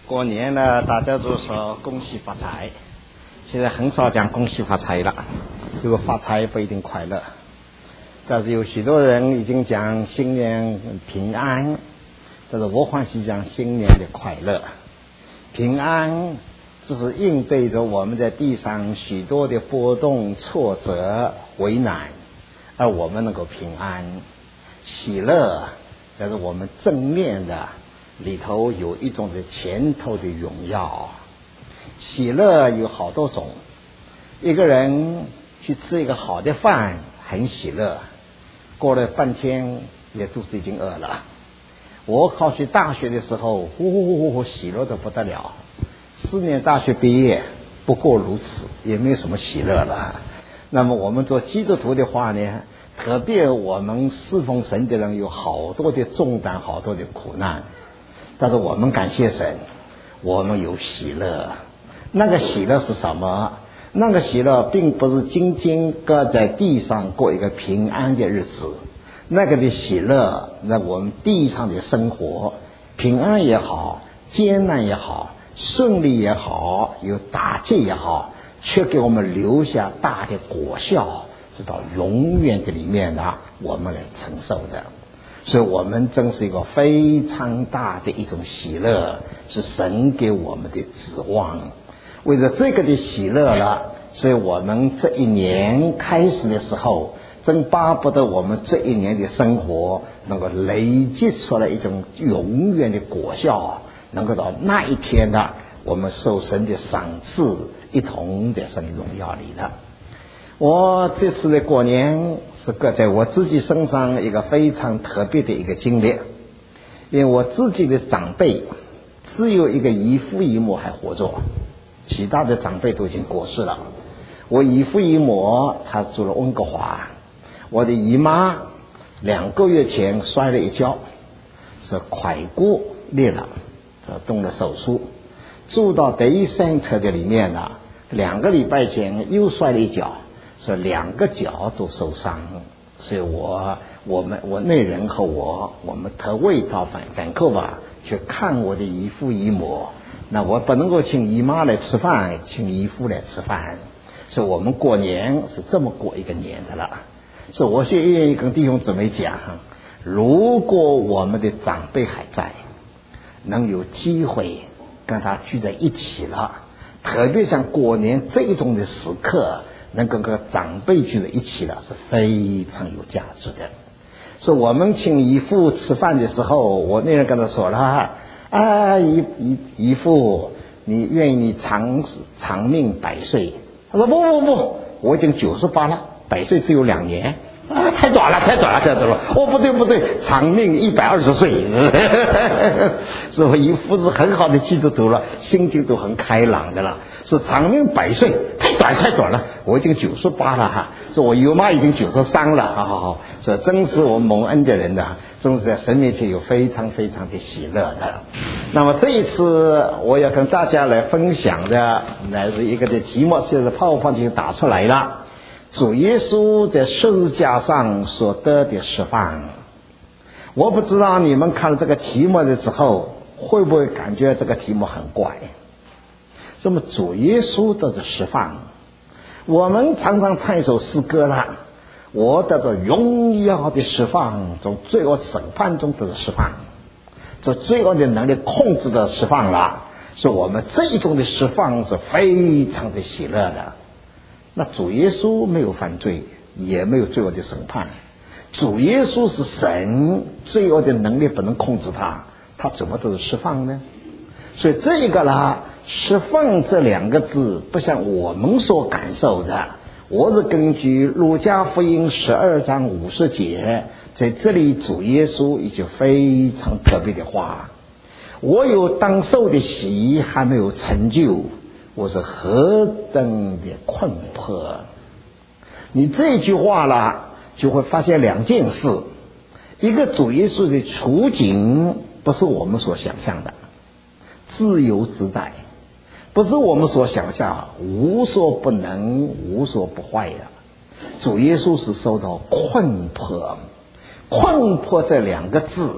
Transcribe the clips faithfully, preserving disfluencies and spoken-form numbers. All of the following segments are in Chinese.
过年呢，大家都说恭喜发财，现在很少讲恭喜发财了，因为发财不一定快乐。但是有许多人已经讲新年平安，但是我欢喜讲新年的快乐。平安就是应对着我们在地上许多的波动、挫折、为难，而我们能够平安。喜乐但是我们正面的里头有一种的前头的荣耀。喜乐有好多种，一个人去吃一个好的饭很喜乐，过了半天也肚子已经饿了。我考去大学的时候呼呼呼呼喜乐的不得了，四年大学毕业不过如此，也没有什么喜乐了。那么我们做基督徒的话呢，特别我们侍奉神的人有好多的重担，好多的苦难，但是我们感谢神，我们有喜乐。那个喜乐是什么？那个喜乐并不是仅仅搁在地上过一个平安的日子，那个的喜乐，那我们地上的生活，平安也好，艰难也好，顺利也好，有打击也好，却给我们留下大的果效，直到永远的里面呢，我们来承受的。所以我们真是一个非常大的一种喜乐，是神给我们的指望。为了这个的喜乐了，所以我们这一年开始的时候，真巴不得我们这一年的生活能够累积出来一种永远的果效，能够到那一天呢，我们受神的赏赐，一同在神荣耀里了。我这次的过年是搁在我自己身上一个非常特别的一个经历，因为我自己的长辈只有一个姨父姨母还活着，其他的长辈都已经过世了。我姨父姨母他住了温哥华，我的姨妈两个月前摔了一跤，是髖骨裂了，这动了手术，住到第三科的里面呢，两个礼拜前又摔了一跤，所以两个脚都受伤。所以我我们我内人和我我们特为到反反扣吧去看我的姨父姨母。那我不能够请姨妈来吃饭，请姨父来吃饭，所以我们过年是这么过一个年的了。所以我是愿意跟弟兄姊妹讲，如果我们的长辈还在，能有机会跟他聚在一起了，特别像过年这一种的时刻，能够跟长辈聚在一起了，是非常有价值的。所以我们请姨父吃饭的时候，我那人跟他说了，啊，姨姨姨父，你愿意你长长命百岁？他说不不不，我已经九十八了，百岁只有两年。啊，太短了，太短了，太短了！哦，不对不对，长命一百二十岁。所以姨父是很好的基督徒了，心境都很开朗的了。是长命百岁，太短太短了，我已经九十八了哈。说我姨妈已经九十三了，好好好。所以真是我蒙恩的人呐，真是在神面前有非常非常的喜乐的。那么这一次我要跟大家来分享的，乃是一个的题目，现在泡泡就打出来了。主耶稣在十字架上所得的释放。我不知道你们看了这个题目的时候，会不会感觉这个题目很怪？那么主耶稣得的释放，我们常常唱一首诗歌了，我得着荣耀的释放，从罪恶审判中得的释放，从罪恶的能力控制的释放了，所以我们这一种的释放是非常的喜乐的。那主耶稣没有犯罪，也没有罪恶的审判，主耶稣是神，罪恶的能力不能控制他，他怎么都是释放呢？所以这个啦，释放这两个字不像我们所感受的。我是根据路加福音十二章五十节，在这里主耶稣一句非常特别的话，我有当受的喜还没有成就，我是何等的困迫。你这句话啦，就会发现两件事。一个主耶稣的处境不是我们所想象的自由自在，不是我们所想象无所不能无所不坏的。主耶稣是受到困迫，困迫这两个字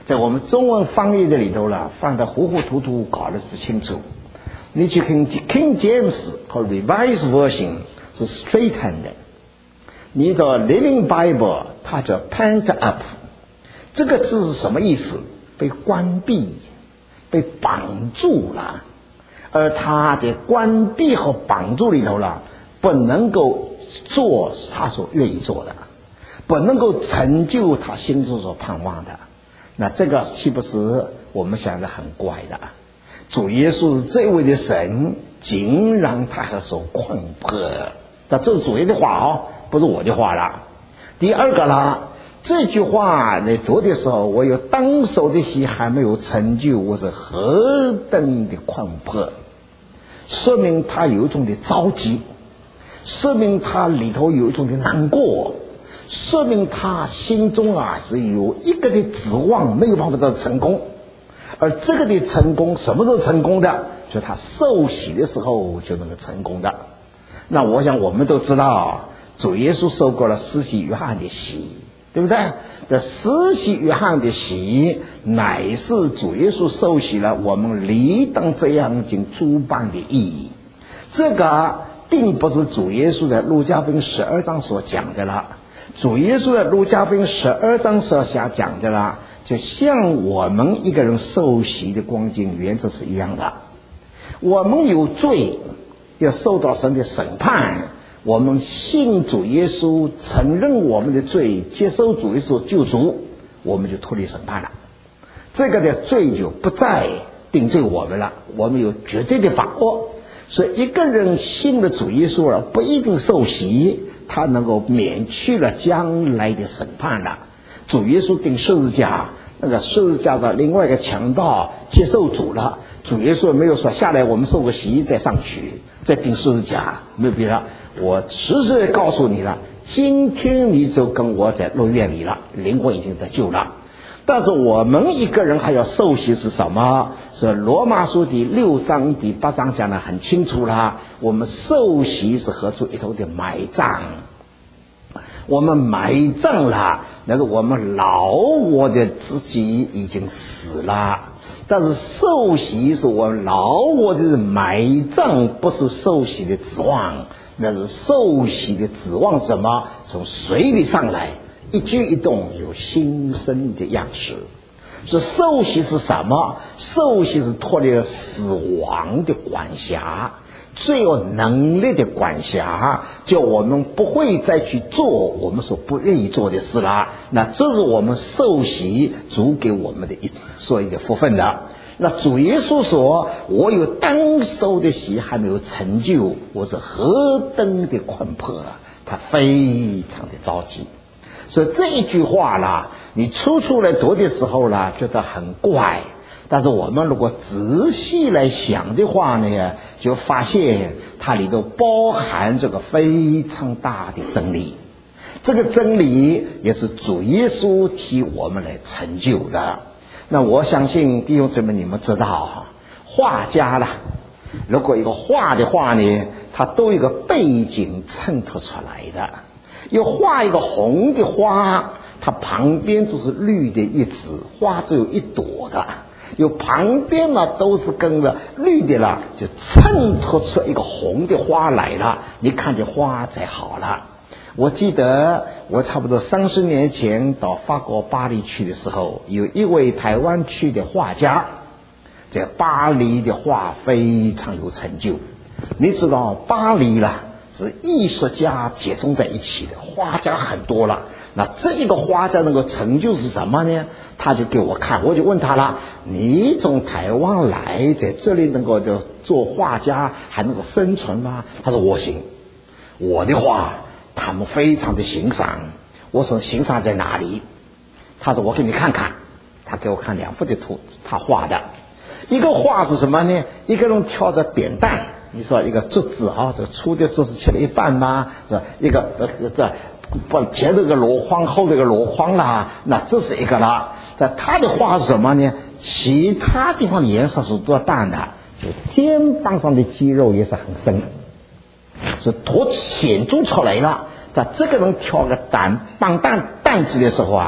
在我们中文翻译的里头了，放得糊糊涂涂，搞得不清楚。你去看 King James 和 Revised Version 是 straightened 的，你的 Living Bible 它叫 pent up。这个字是什么意思？被关闭，被绑住了。而他的关闭和绑住里头了，不能够做他所愿意做的，不能够成就他心中所盼望的。那这个岂不是我们想的很怪的？主耶稣是这位的神，竟然他还所困迫。那这是主耶稣的话哦，不是我的话了。第二个啦，这句话在读的时候，我有当手的戏还没有成就，我是何等的困迫，说明他有一种的着急，说明他里头有一种的难过，说明他心中啊是有一个的指望没有办法得到成功。而这个的成功什么时候成功的？就他受洗的时候就能够成功的。那我想我们都知道，主耶稣受过了施洗约翰的洗，对不对？这施洗约翰的洗乃是主耶稣受洗了，我们理当这样尽诸般的意义。这个并不是主耶稣在路加福音十二章所讲的了，主耶稣在路加福音十二章所想讲的了，就像我们一个人受洗的光景原则是一样的。我们有罪要受到神的审判，我们信主耶稣，承认我们的罪，接受主耶稣救赎，我们就脱离审判了。这个的罪就不再定罪我们了，我们有绝对的把握。所以一个人信了主耶稣了，不一定受洗，他能够免去了将来的审判了。主耶稣钉十字架，那个十字架的另外一个强盗接受主了，主耶稣没有说下来我们受个洗再上去再钉十字架，没有必要。我实时告诉你了，今天你就跟我在乐园里了，灵魂已经得救了。但是我们一个人还要受洗是什么？是罗马书第六章第八章讲得很清楚了，我们受洗是合出一头的埋葬。我们埋葬了，那是我们老我的自己已经死了，但是受洗是我们老我的埋葬，不是受洗的指望。那是受洗的指望什么？从水里上来，一举一动有新生的样式。是受洗是什么？受洗是脱离了死亡的管辖，最有能力的管辖，就我们不会再去做我们所不愿意做的事了。那这是我们受洗主给我们的一所一个福分的。那主耶稣说，我有当受的洗还没有成就，我是何等的困迫，他非常的着急。所以这一句话啦，你初出来读的时候啦，觉得很怪，但是我们如果仔细来想的话呢，就发现它里头包含这个非常大的真理。这个真理也是主耶稣替我们来成就的。那我相信弟兄姊妹你们知道，画家啦，如果一个画的话呢，它都有一个背景衬托出来的。要画一个红的花，它旁边就是绿的叶子，花只有一朵的，有旁边呢都是跟着绿的了，就衬托出一个红的花来了，你看见花才好了。我记得我差不多三十年前到法国巴黎去的时候，有一位台湾区的画家，在巴黎的画非常有成就。你知道巴黎啦是艺术家集中在一起的，画家很多了。那这一个画家能够成就是什么呢？他就给我看，我就问他了，你从台湾来在这里能够就做画家还能够生存吗？他说我行，我的画他们非常的欣赏。我说欣赏在哪里？他说我给你看看。他给我看两幅的图，他画的一个画是什么呢？一个人挑着扁担，你说一个竹子啊，这粗的竹子切了一半吗？是吧？一个呃这不前头个箩筐，后头个箩筐啦，那这是一个啦。那他的画是什么呢？其他地方的颜色是多淡的，就肩膀上的肌肉也是很深，是凸显著出来了。在这个人挑个担绑担担子的时候啊，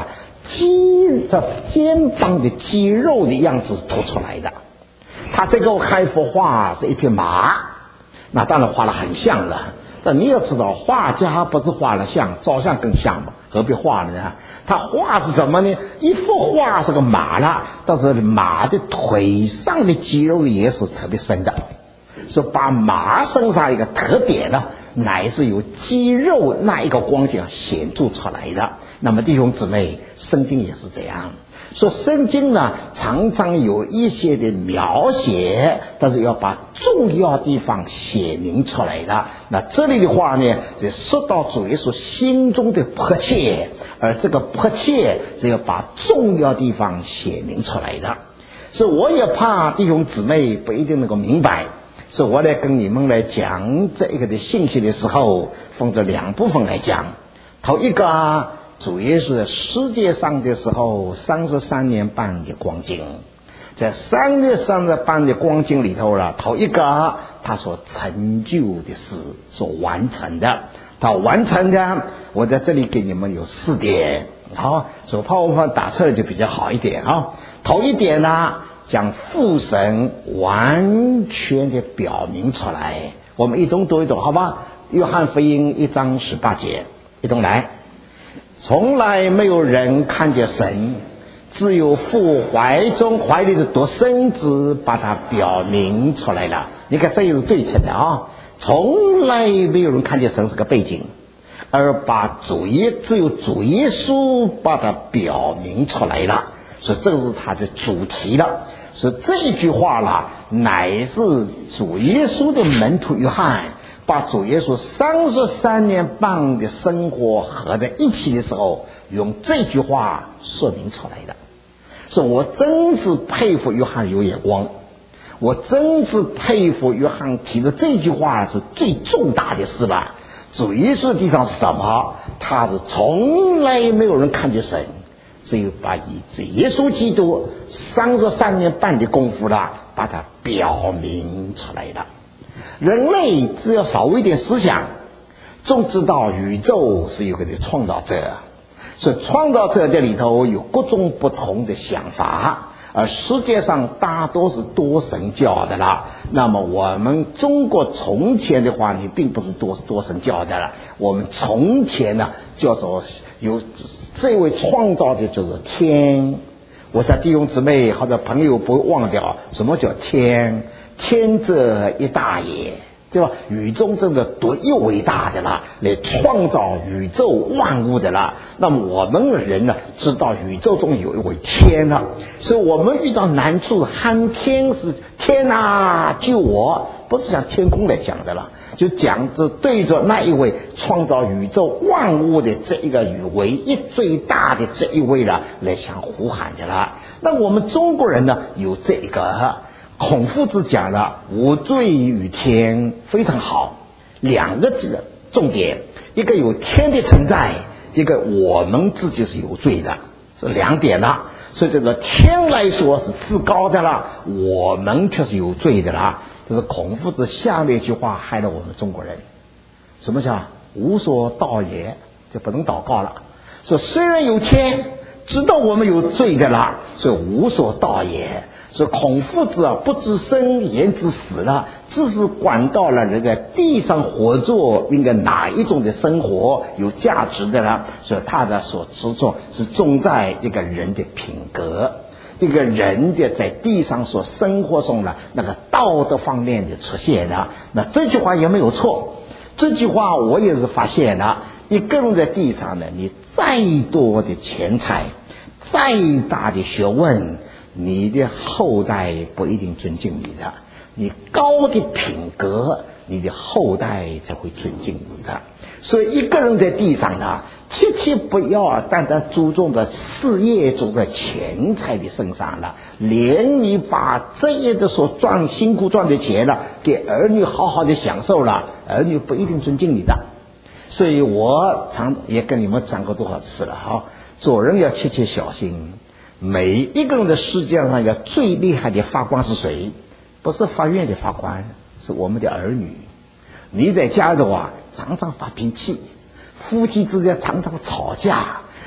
肌这肩膀的肌肉的样子凸出来的。他这个开幅画是一匹马，那当然画得很像了。但你要知道，画家不是画了像，照相更像嘛，何必画呢？他画是什么呢？一幅画是个马了，但是马的腿上的肌肉也是特别深的，所以把马身上一个特点呢，乃是由肌肉那一个光景显著出来的。那么弟兄姊妹，圣经也是这样。说圣经呢，常常有一些的描写，但是要把重要地方写明出来的。那这里的话呢，就说到主耶稣心中的迫切，而这个迫切是要把重要地方写明出来的。所以我也怕弟兄姊妹不一定能够明白，所以我来跟你们来讲这一个的信息的时候，分成两部分来讲。头一个啊，主耶稣在世界上的时候三十三年半的光景，在三十三年半的光景里头了，头一个他所成就的事，所完成的，他完成的，我在这里给你们有四点，好，所以怕我们打错就比较好一点啊。头一点呢，将父神完全的表明出来，我们一同读一读好吧。约翰福音一章十八节，一同来。从来没有人看见神，只有父怀中怀里的独生子把它表明出来了。你看这有对称的啊，从来没有人看见神是个背景，而把主耶只有主耶稣把它表明出来了，所以这是他的主题了。所以这一句话啦，乃是主耶稣的门徒约翰把主耶稣三十三年半的生活合在一起的时候，用这句话说明出来的。所以我真是佩服约翰有眼光，我真是佩服约翰提的这句话是最重大的事吧。主耶稣的地方是什么？他是从来没有人看见神，只有把这耶稣基督三十三年半的功夫了，把它表明出来了。人类只要稍微一点思想，总知道宇宙是有个的创造者，所以创造者这里头有各种不同的想法，而世界上大多是多神教的啦。那么我们中国从前的话，你并不是多多神教的了。我们从前呢，叫做有这位创造的就是天。我想弟兄姊妹或者朋友不会忘掉什么叫天。天者一大也，对吧？宇宙真的独一伟大的啦，来创造宇宙万物的啦。那么我们人呢，知道宇宙中有一位天了，所以我们遇到难处喊天是天啊救我，不是像天空来讲的啦，就讲着对着那一位创造宇宙万物的这一个唯一最大的这一位了来想呼喊的啦。那我们中国人呢，有这个孔夫子讲了无罪与天，非常好，两个字重点，一个有天的存在，一个我们自己是有罪的，这两点了。所以这个天来说是至高的了，我们却是有罪的了。这是孔夫子下面一句话害了我们中国人。什么叫无所祷也，就不能祷告了。说虽然有天，知道我们有罪的了，所以无所祷也。所以孔夫子啊，不知生焉知死了，只是管到了人在地上活着应该哪一种的生活有价值的了。所以他的所着重是重在一个人的品格，一个人的在地上所生活中的那个道德方面的出现了。那这句话也没有错，这句话我也是发现了。一个人在地上呢，你再多的钱财，再大的学问，你的后代不一定尊敬你的，你高的品格，你的后代才会尊敬你的。所以一个人在地上呢，切切不要单单注重在事业中的钱财的身上了，连你把这些的所赚辛苦赚的钱了，给儿女好好的享受了，儿女不一定尊敬你的。所以我常也跟你们讲过多少次了哈，做人要切切小心。每一个人的世界上要最厉害的法官是谁？不是法院的法官，是我们的儿女。你在家的话常常发脾气，夫妻之间常常吵架，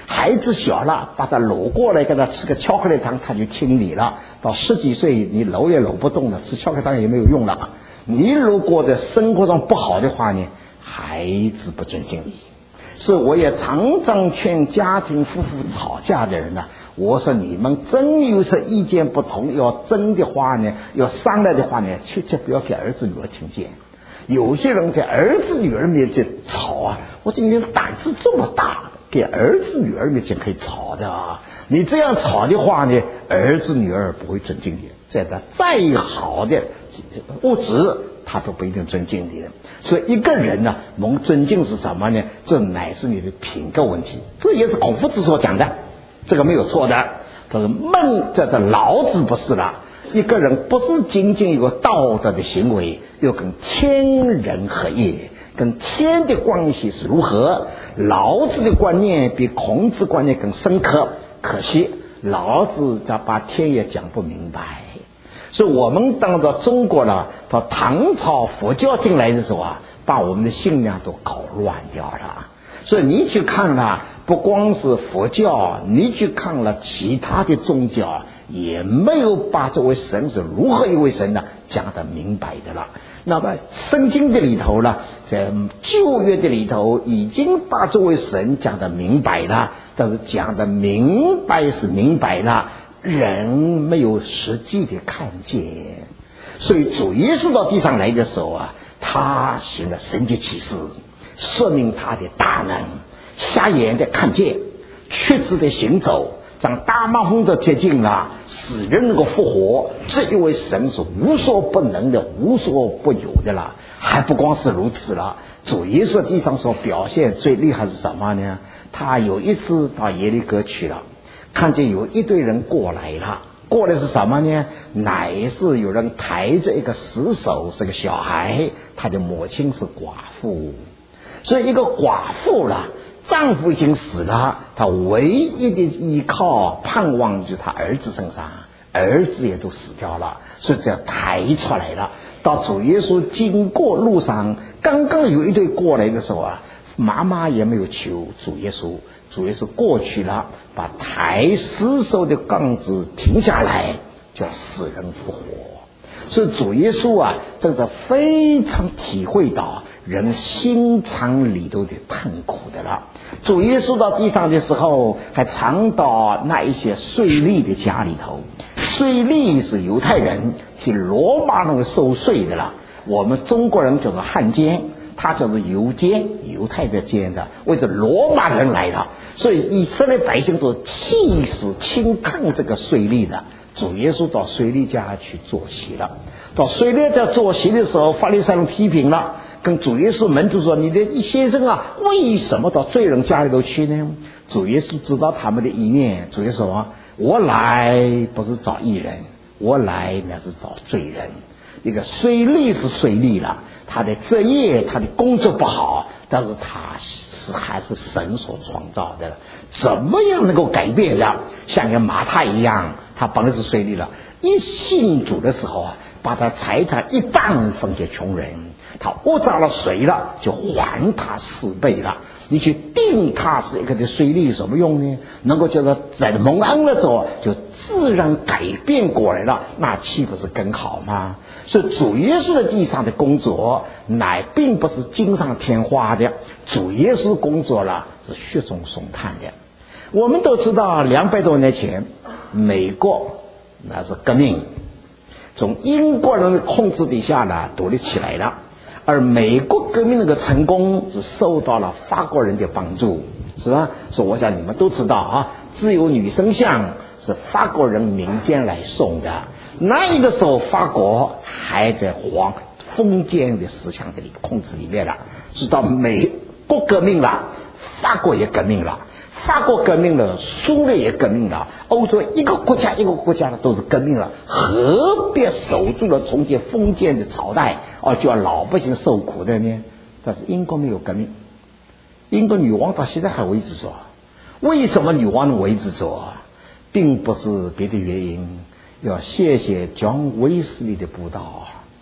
孩子小了，把他搂过来给他吃个巧克力糖，他就听你了。到十几岁，你搂也搂不动了，吃巧克力糖也没有用了。你如果在生活上不好的话呢，孩子不尊敬你。所以我也常常劝家庭夫妇吵架的人呢、啊，我说你们真有些意见不同，要争的话呢，要商量的话呢，切切不要给儿子女儿听见。有些人在儿子女儿面前吵啊，我说你的胆子这么大，给儿子女儿面前可以吵的啊！你这样吵的话呢，儿子女儿不会尊敬你，在他再好的物质，他都不一定尊敬你的。所以一个人呢，蒙尊敬是什么呢？这乃是你的品格问题，这也是孔夫子所讲的，这个没有错的。他说孟这个老子不是了。一个人不是仅仅有个道德的行为，要跟天人合一，跟天的关系是如何？老子的观念比孔子观念更深刻，可惜老子他把天也讲不明白。所以我们当着中国呢，到唐朝佛教进来的时候啊，把我们的信仰都搞乱掉了。所以你去看了，不光是佛教，你去看了其他的宗教，也没有把这位神是如何一位神呢讲得明白的了。那么圣经的里头呢，在旧约的里头已经把这位神讲得明白了，但是讲得明白是明白了，人没有实际的看见。所以主耶稣到地上来的时候啊，他行了神迹奇事，说明他的大能，瞎眼的看见，瘸子的行走，让大麻风的接近了，死人能够复活，这一位神是无所不能的，无所不有的了。还不光是如此了，主耶稣地上所表现最厉害是什么呢？他有一次到耶利哥去了，看见有一堆人过来了，过来是什么呢？乃是有人抬着一个死手，是个小孩，他的母亲是寡妇。所以一个寡妇了，丈夫已经死了，她唯一的依靠盼望就是她儿子身上，儿子也都死掉了，所以这样抬出来了。到主耶稣经过路上，刚刚有一对过来的时候啊，妈妈也没有求主耶稣，主耶稣过去了，把抬尸首的杠子停下来，叫死人复活。所以主耶稣啊，真的非常体会到人心肠里头的痛苦的了。主耶稣到地上的时候，还常到那一些税吏的家里头。税吏是犹太人替罗马人收税的了，我们中国人叫做汉奸，他叫做犹奸，犹太的奸的，为着罗马人来了，所以以色列百姓都气死轻看这个税吏的。主耶稣到税吏家去坐席了，到税吏家坐席的时候，法利赛人批评了，跟主耶稣门徒说：“你的先生啊，为什么到罪人家里头去呢？”主耶稣知道他们的意念，主耶稣说：“我来不是找义人，我来那是找罪人。”一个税吏是税吏了，他的职业他的工作不好，但是他是还是神所创造的，怎么样能够改变的？像个马太一样，他本来是税吏了，一信主的时候啊，把他财产一半分给穷人，他讹诈了谁了，就还他四倍了。你去定他是一个的税吏有什么用呢？能够叫他在蒙恩的时候就自然改变过来了，那岂不是更好吗？所以主耶稣的地上的工作乃并不是锦上添花的，主耶稣工作了是雪中送炭的。我们都知道两百多年前美国那是革命，从英国人的控制底下呢独立起来了，而美国革命那个成功是受到了法国人的帮助，是吧？所以我想你们都知道啊，自由女神像是法国人民间来送的，那一个时候法国还在皇封建的思想的控制里面了，直到美国革命了，法国也革命了，法国革命了，苏联也革命了，欧洲一个国家一个国家的都是革命了，何必守住了中间封建的朝代，而叫老百姓受苦的呢？但是英国没有革命，英国女王到现在还维持着。为什么女王能维持着？并不是别的原因，要谢谢John威斯利的布道。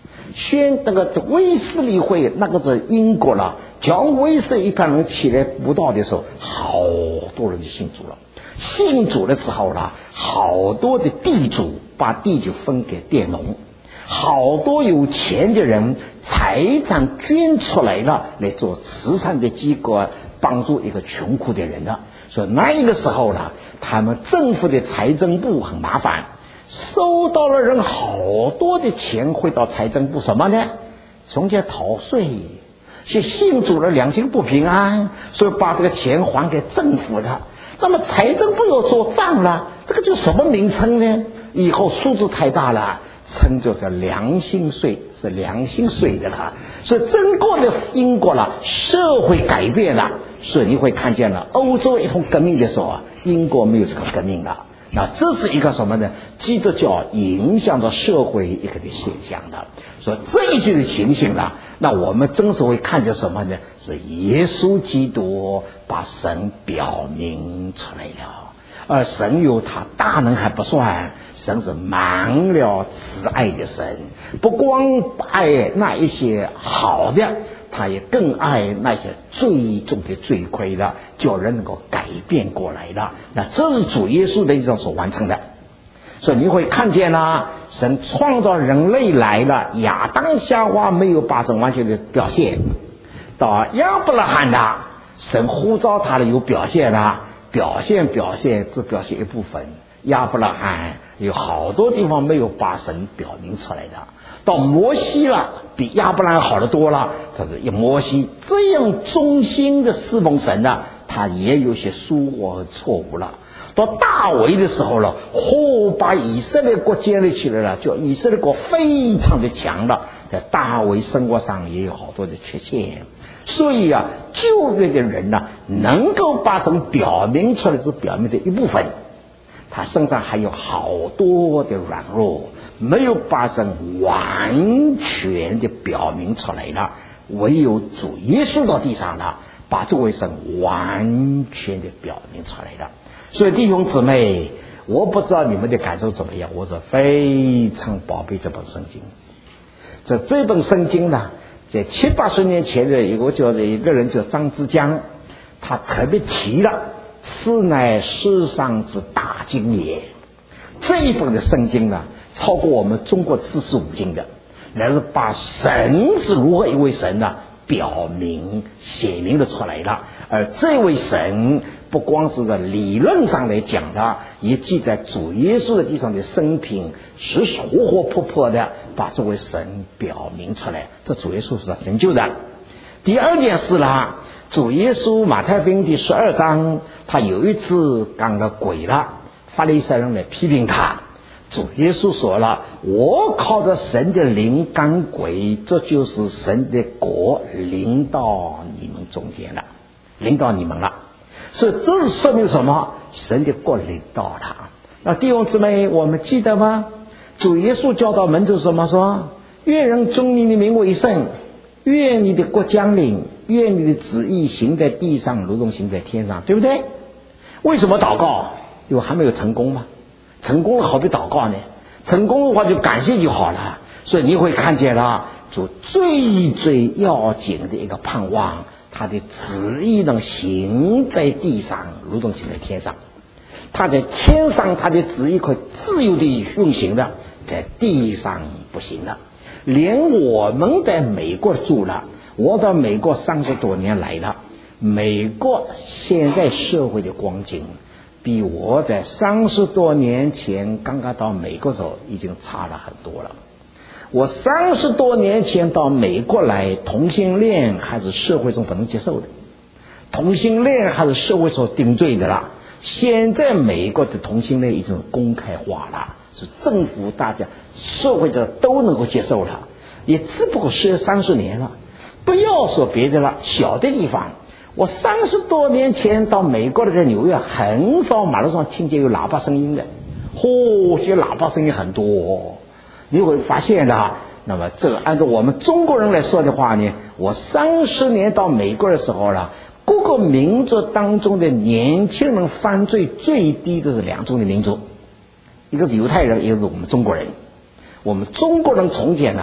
宣那个卫斯理会，那个是英国了，讲卫斯一般人起来布道的时候，好多人就信主了。信主了之后呢，好多的地主把地就分给佃农，好多有钱的人财产捐出来了，来做慈善的机构，帮助一个穷苦的人了。所以那一个时候呢，他们政府的财政部很麻烦，收到了人好多的钱汇到财政部，什么呢？从前逃税，是信主了良心不平安，所以把这个钱还给政府了。那么财政部要做账了，这个就什么名称呢？以后数字太大了，称作叫良心税，是良心税的了。所以整个的英国了，社会改变了，所以你会看见了，欧洲一通革命的时候啊，英国没有这个革命了。那这是一个什么呢？基督教影响到社会一个的现象的。所以这一些的情形呢，那我们真是会看见什么呢？是耶稣基督把神表明出来了。而神有他大能还不算，神是满了慈爱的神，不光爱那一些好的，他也更爱那些最重的罪亏的，叫人能够改变过来的。那这是主耶稣的一种所完成的。所以你会看见啦，神创造人类来了，亚当夏娃没有把神完全的表现，到亚伯拉罕的神呼召他的有表现啦，表现表现只表现一部分。亚伯拉罕有好多地方没有把神表明出来的。到摩西了，比亚伯拉罕好得多了。他说摩西这样忠心的侍奉神呢，他也有些疏忽和错误了。到大卫的时候了，嚯、哦，把以色列国建立起来了，叫以色列国非常的强了。在大卫生活上也有好多的缺陷，所以啊，旧约的人呢，能够把神表明出来，是表明的一部分，他身上还有好多的软弱，没有把神完全的表明出来了。唯有主耶稣到地上了，把这位神完全的表明出来了。所以弟兄姊妹，我不知道你们的感受怎么样，我是非常宝贝这本圣经。这这本圣经呢，在七八十年前的一个叫一个人叫张之江，他特别提了，此乃世上之大经也。这一本的圣经呢，超过我们中国四书五经的，那是把神是如何一位神呢，表明写明的出来了。而这位神不光是在理论上来讲的，也记在主耶稣的地上的生平，是活活泼泼的把这位神表明出来。这主耶稣是成就的。第二件事啦，主耶稣马太福音第十二章，他有一次赶了鬼了，法利赛人来批评他。主耶稣说了，我靠着神的灵赶鬼，这就是神的国临到你们中间了，临到你们了。所以这是说明什么？神的国临到了。那弟兄姊妹，我们记得吗？主耶稣教导门徒什么说？愿人尊你的名为圣，愿你的国降临，愿你的旨意行在地上如同行在天上，对不对？为什么祷告？因为还没有成功嘛。成功了好比祷告呢，成功的话就感谢就好了。所以你会看见了，主最最要紧的一个盼望，他的旨意能行在地上如同行在天上。他在天上他的旨意可以自由地运行的，在地上不行的。连我们在美国住了，我到美国三十多年来了，美国现在社会的光景比我在三十多年前刚刚到美国的时候已经差了很多了。我三十多年前到美国来，同性恋还是社会中不能接受的，同性恋还是社会所定罪的啦。现在美国的同性恋已经公开化了，是政府大家社会的都能够接受了，也只不过是三十年了。不要说别的了，小的地方，我三十多年前到美国的，在纽约很少马路上听见有喇叭声音的，嚯，这喇叭声音很多。你会发现的，那么这个按照我们中国人来说的话呢，我三十年到美国的时候了，各个民族当中的年轻人犯罪最低的是两种的民族，一个是犹太人，一个是我们中国人。我们中国人从前呢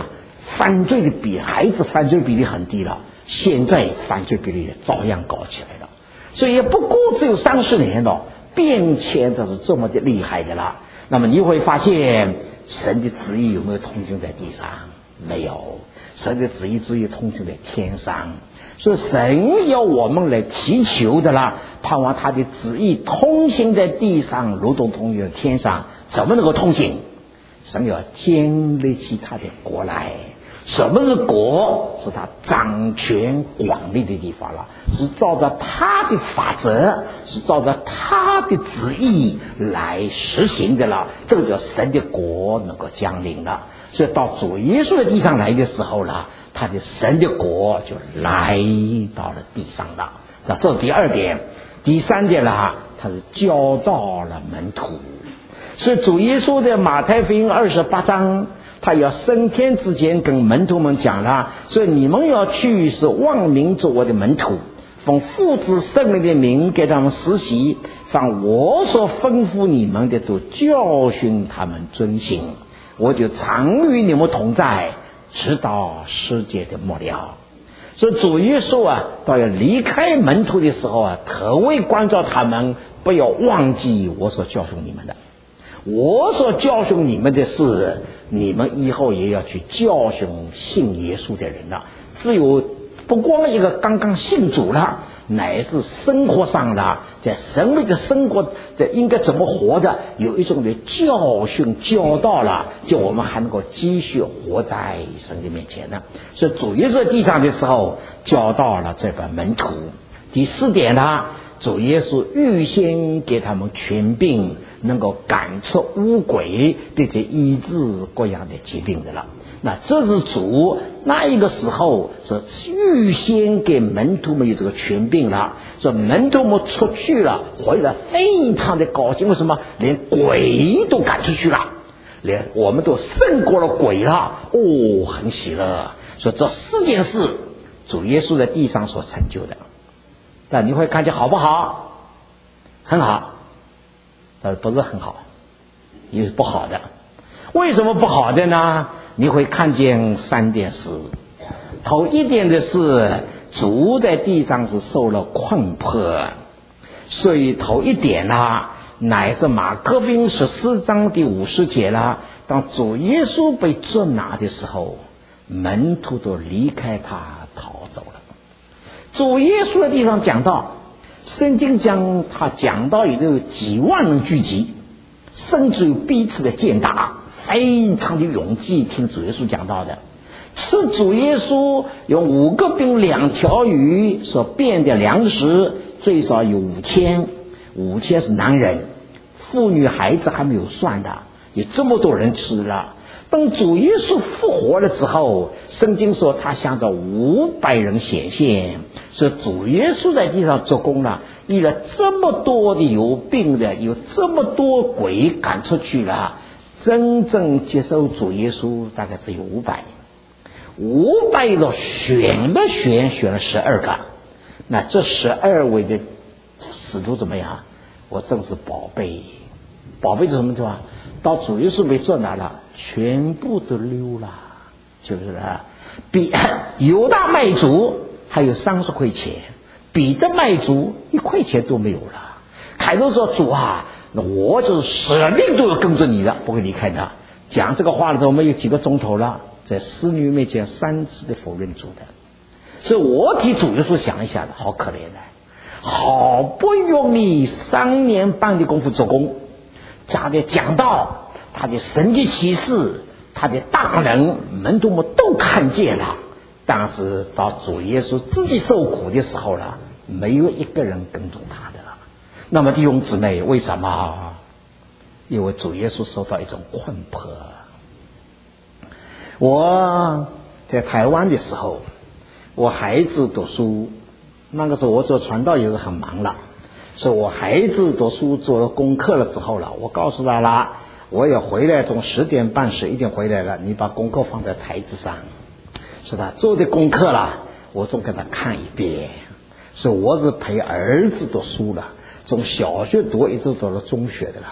犯罪的比孩子犯罪比例很低了，现在犯罪比例也照样高起来了。所以也不过只有三十年了，变迁的是这么的厉害的了。那么你会发现，神的旨意有没有通行在地上？没有，神的旨意只有通行在天上。所以神要我们来祈求的啦，盼望他的旨意通行在地上，如同通行在天上。怎么能够通行？神要建立起他的国来。什么是国？是他掌权管理的地方了，是照着他的法则，是照着他的旨意来实行的了。这个叫神的国能够降临了。所以到主耶稣的地上来的时候了，他的神的国就来到了地上了。那这是第二点。第三点了，他是教导了门徒。所以主耶稣的马太福音二十八章，他要升天之前跟门徒们讲了，所以你们要去是万民做我的门徒，奉父子圣灵的名给他们实习，凡我所吩咐你们的都教训他们遵行，我就常与你们同在，直到世界的末了。所以主耶稣啊，到要离开门徒的时候啊，特为关照他们，不要忘记我所教训你们的。我所教训你们的事，你们以后也要去教训信耶稣的人了。只有不光一个刚刚信主了，乃是生活上的，在神的生活在应该怎么活的，有一种的教训教导了，就我们还能够继续活在神的面前呢。所以主耶稣在地上的时候教导了这班门徒。第四点呢，主耶稣预先给他们权柄，能够赶出污鬼，并且医治各样的疾病的了。那这是主那一个时候是预先给门徒们有这个权柄了，说门徒们出去了，回来非常的高兴。为什么？连鬼都赶出去了，连我们都胜过了鬼了，哦，很喜乐。说这四件事，主耶稣在地上所成就的。但你会看见好不好？很好，但不是很好，也是不好的。为什么不好的呢？你会看见三件事。头一点的是，主在地上是受了困迫，所以头一点啦，乃是马可福音十四章第五十节啦。当主耶稣被捉拿的时候，门徒都离开他逃走了。主耶稣在地上讲到，圣经讲他讲到也有几万人聚集，甚至有彼此的践踏，非常的勇气。听主耶稣讲到的，是主耶稣用五个饼两条鱼所变的粮食，最少有五千，五千是男人，妇女孩子还没有算的，有这么多人吃了。等主耶稣复活了之后，圣经说他向着五百人显现，说主耶稣在地上做工了，医了这么多的有病的，有这么多鬼赶出去了，真正接受主耶稣大概只有五百，五百个选了选选了十二个，那这十二位的使徒怎么样？我正是宝贝，宝贝是什么地方？到主耶稣被捉拿了，全部都溜了，就是啊，比犹大卖主还有三十块钱，彼得卖主一块钱都没有了。凯多说：“主啊，那我就是舍命都要跟着你的，不会离开的。”讲这个话的时候，我们有几个钟头了，在侍女面前三次的否认主的。所以我替主耶稣想一下的，好可怜的，好不容易三年半的功夫做工。他的讲道，他的神迹奇事，他的大能，门徒们都看见了。但是到主耶稣自己受苦的时候了，没有一个人跟踪他的了。那么弟兄姊妹，为什么？因为主耶稣受到一种困迫。我在台湾的时候，我孩子读书，那个时候我做传道也是很忙了。所以我孩子读书做了功课了之后了，我告诉他了，我也回来，从十点半十一点回来了，你把功课放在台子上，是他做的功课了，我总给他看一遍。所以我是陪儿子读书了，从小学读一直读到中学的了。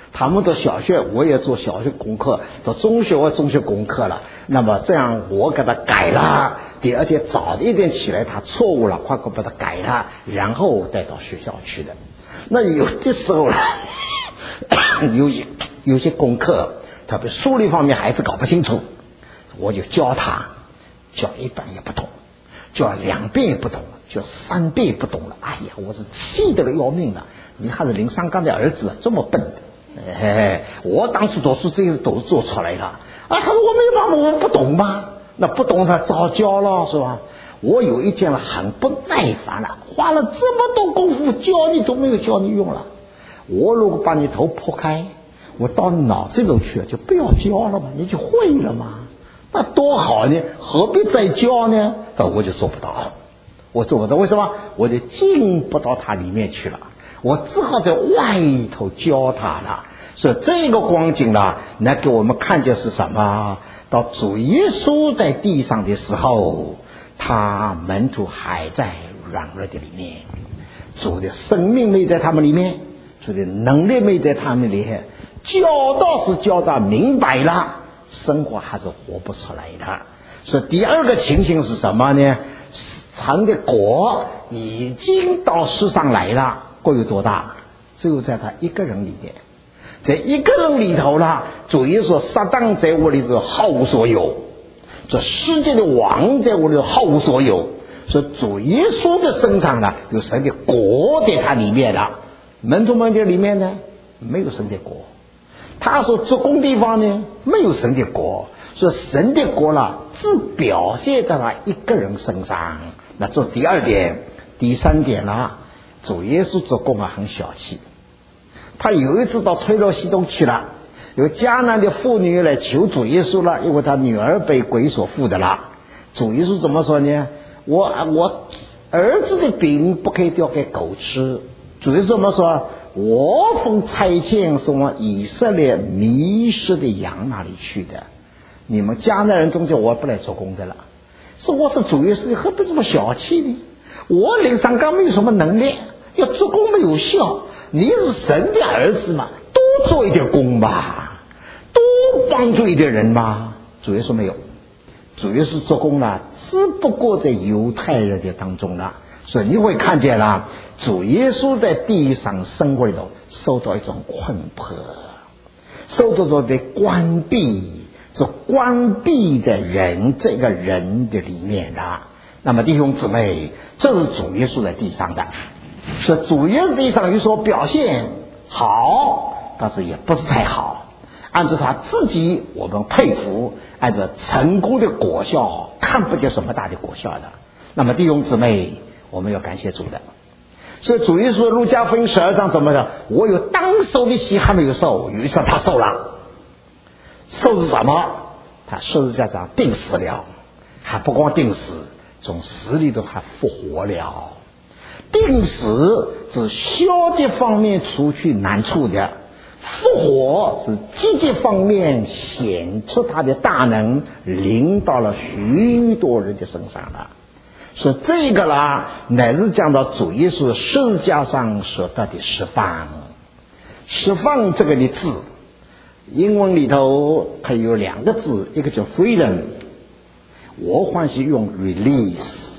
他们的小学我也做小学功课，到中学我中学功课了。那么这样我给他改了，第二天早一点起来，他错误了，快快把他改了，然后带到学校去的。那有的时候了，有些有些功课，特别数理方面孩子搞不清楚，我就教他，教一半也不懂，教两遍也不懂，教三遍也不懂了。哎呀，我是气得了要命了！你还是林三刚的儿子这么笨，哎，我当初读书这些都是做出来的啊。他说我没有办法，我不懂吗？那不懂他早教了是吧？我有一天了很不耐烦了，花了这么多功夫教你都没有教你用了。我如果把你头破开，我到脑子里去了，就不要教了嘛，你就会了嘛，那多好呢，何必再教呢？那我就做不到，我做不到，为什么？我就进不到他里面去了，我只好在外头教他了。所以这个光景呢，来给我们看见是什么？到主耶稣在地上的时候，他门徒还在软弱的里面，主的生命没在他们里面，主的能力没在他们里面，教导是教导明白了，生活还是活不出来的。所以第二个情形是什么呢？神的国已经到世上来了，国有多大？只有在他一个人里面，在一个人里头了，主耶稣撒旦在我里头毫无所有，这世界的王在我里头毫无所有。所以主耶稣的身上呢，有神的国在他里面了。门徒们的里面呢，没有神的国。他所做工地方呢，没有神的国。所以神的国了，只表现在他一个人身上。那这是第二点。第三点呢，主耶稣做工啊很小气。他有一次到推罗西东去了，有迦南的妇女来求主耶稣了，因为他女儿被鬼所附的了。主耶稣怎么说呢？我我儿子的饼不可以丢给狗吃。主耶稣怎么说？我奉差遣是往以色列迷失的羊那里去的，你们迦南人中间我不来做工的了。说我是主耶稣，何必这么小气呢？我领上纲没有什么能力，要做工没有效，你是神的儿子嘛，多做一点工吧，多帮助一点人嘛。主耶稣没有，主耶稣做工了，只不过在犹太人的当中了。所以你会看见了，主耶稣在地上生活里头受到一种困迫，受到着的关闭，是关闭在人这个人的里面的。那么弟兄姊妹，这是主耶稣在地上的，是主耶稣地上有所表现好，但是也不是太好。按照他自己，我们佩服，按照成功的果效，看不见什么大的果效的。那么弟兄姊妹，我们要感谢主的。所以主耶稣路加福音十二章怎么的？我有当受的喜还没有受，有一次他受了。受是什么？他十字架上钉死了，还不光钉死，从死里头还复活了。钉死是消极方面除去难处的，复活是积极方面显出他的大能，临到了许多人的身上了。所以这个啦，乃是讲到主耶稣十字架上所得的释放。释放这个的字，英文里头它有两个字，一个叫 freedom， 我欢喜用 release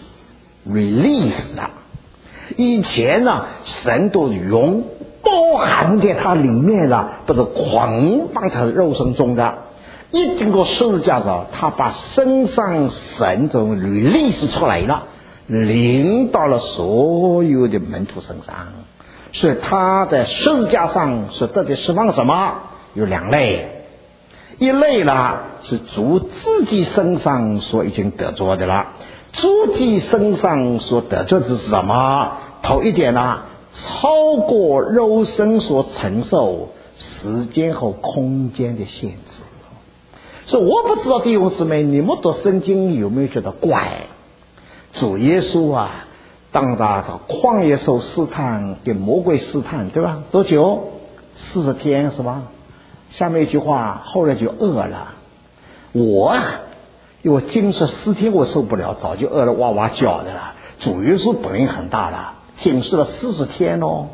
release 的。以前呢，神都用包含在它里面了，不是捆绑在肉身中的。一经过十字架上，他把身上神这种 release 出来了，临到了所有的门徒身上。所以他在十字架上所得的释放什么？有两类，一类呢是主自己身上所已经得着的了。主自己身上所得着的是什么？头一点呢，超过肉身所承受时间和空间的限制。所以我不知道弟兄姊妹，你们读圣经有没有觉得怪？主耶稣啊，当他到旷野受试探，给魔鬼试探，对吧？多久？四十天是吧？下面一句话，后来就饿了。我啊，因为经食四天我受不了，早就饿了哇哇叫的了。主耶稣本领很大了，经食了四十天哦。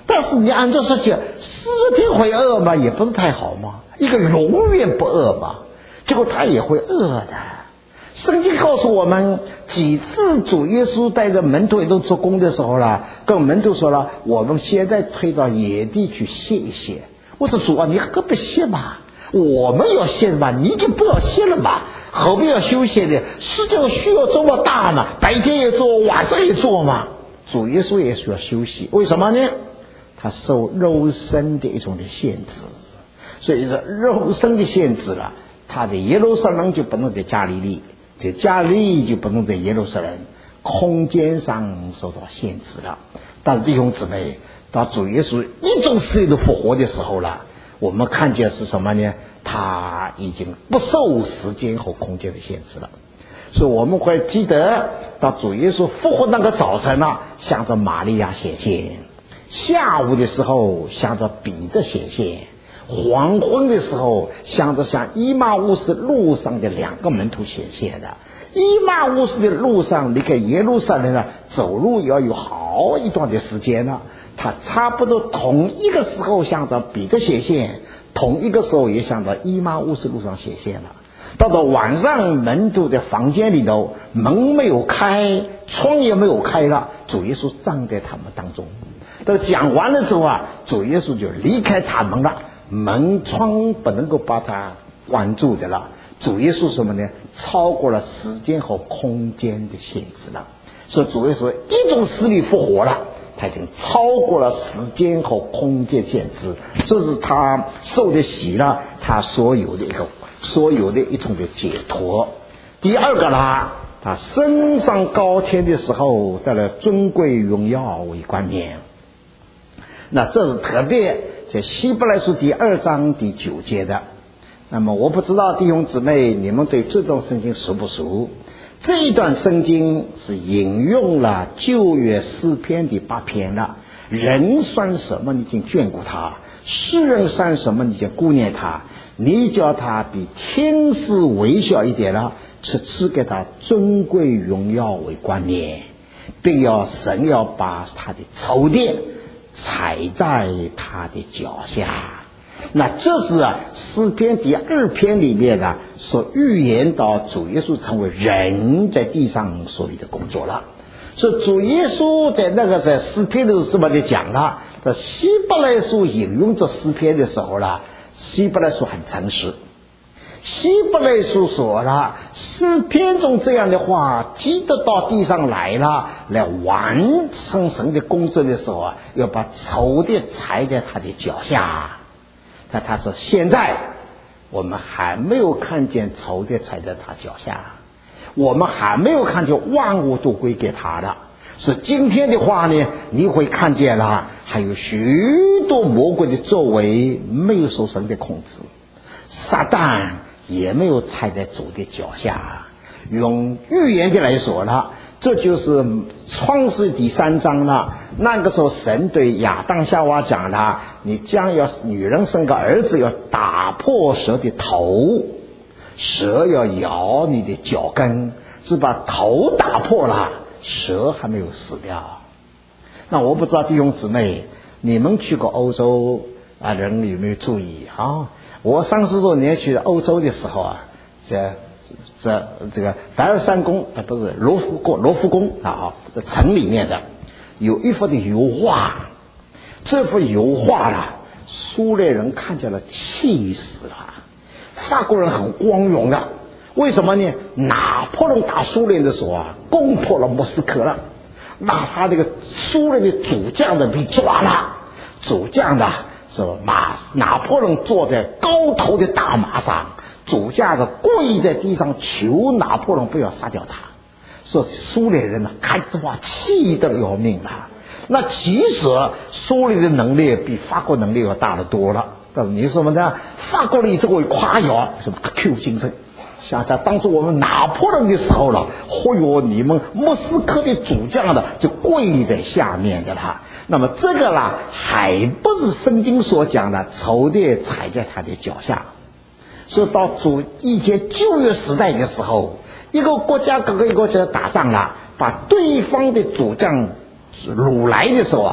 但是你按照说讲，四天会饿吗？也不是太好嘛。一个永远不饿嘛，结果他也会饿的。圣经告诉我们，几次主耶稣带着门徒也都做工的时候了，跟门徒说了，我们现在退到野地去歇一歇。我说主啊，你何必歇嘛？我们要歇嘛，你就不要歇了嘛。何必要休息的？世界上需要这么大嘛，白天也做，晚上也做嘛。主耶稣也需要休息，为什么呢？他受肉身的一种的限制，所以说肉身的限制了，他在耶路撒冷就不能在加利利，在加利利就不能在耶路撒冷，空间上受到限制了。但是弟兄姊妹，当主耶稣一种死里的复活的时候了，我们看见是什么呢？他已经不受时间和空间的限制了。所以我们会记得，当主耶稣复活那个早晨啊，向着玛利亚显现；下午的时候向着彼得显现；黄昏的时候向着像伊玛乌斯路上的两个门徒显现的。伊玛乌斯的路上离开耶路撒冷呢，走路要有好一段的时间了。他差不多同一个时候向着彼得显现，同一个时候也向着伊玛乌斯路上显现了。到了晚上，门徒的房间里头，门没有开，窗也没有开了，主耶稣站在他们当中。到讲完了之后啊，主耶稣就离开他们了，门窗不能够把他关住的了。主耶稣什么呢？超过了时间和空间的限制了。所以主耶稣一种死里复活了，他已经超过了时间和空间限制，这是他受的喜了，他所有的一个所有的一种的解脱。第二个啦，他升上高天的时候，带来尊贵荣耀为冠冕。那这是特别在希伯来书第二章第九节的。那么我不知道弟兄姊妹你们对这段圣经熟不熟？这一段圣经是引用了旧约诗篇第八篇了。人算什么，你就眷顾他；世人算什么，你就顾念他。你叫他比天使微小一点了，是赐给他尊贵荣耀为冠冕，并要神要把他的仇敌踩在他的脚下。那这是啊诗篇第二篇里面呢、啊、所预言到主耶稣成为人在地上所有的工作了。所以主耶稣在那个在诗篇的时候是么的讲了，在希伯来书引用这诗篇的时候了，希伯来书很诚实。希伯来书说了，诗篇中这样的话记得到地上来了，来完成神的工作的时候啊，要把仇敌踩在他的脚下。但他说现在我们还没有看见仇敌踩在他脚下，我们还没有看见万物都归给他的。所以今天的话呢，你会看见了还有许多魔鬼的作为没有受神的控制，撒旦也没有踩在主的脚下。用预言的来说了，这就是创世第三章了。那个时候神对亚当夏娃讲了，你将要女人生个儿子，要打破蛇的头，蛇要咬你的脚跟，是把头打破了，蛇还没有死掉。那我不知道弟兄姊妹你们去过欧洲啊，人有没有注意啊？我三十多年去欧洲的时候啊，这这这个凡尔赛宫啊，不是罗浮宫，罗浮宫啊，这个城里面的有一幅的油画，这幅油画啦，苏联人看见了气死了，法国人很光荣的。为什么呢？拿破仑打苏联的时候啊，攻破了莫斯科了，那他这个苏联的主将的被抓了，主将的是马拿破仑坐在高头的大马上，主将的跪在地上求拿破仑不要杀掉他。说苏联人呢，看这话气得要命了。那其实苏联的能力比法国能力要大得多了，但是你说什么呢？法国人这个夸耀什么 Q 精神，像在当初我们拿破仑的时候了，嚯哟，你们莫斯科的主将的就跪在下面的了。那么这个啦，还不是圣经所讲的仇敌踩在他的脚下。所以到主以前旧约时代的时候，一个国家跟一个国家打仗了，把对方的主将掳来的时候啊，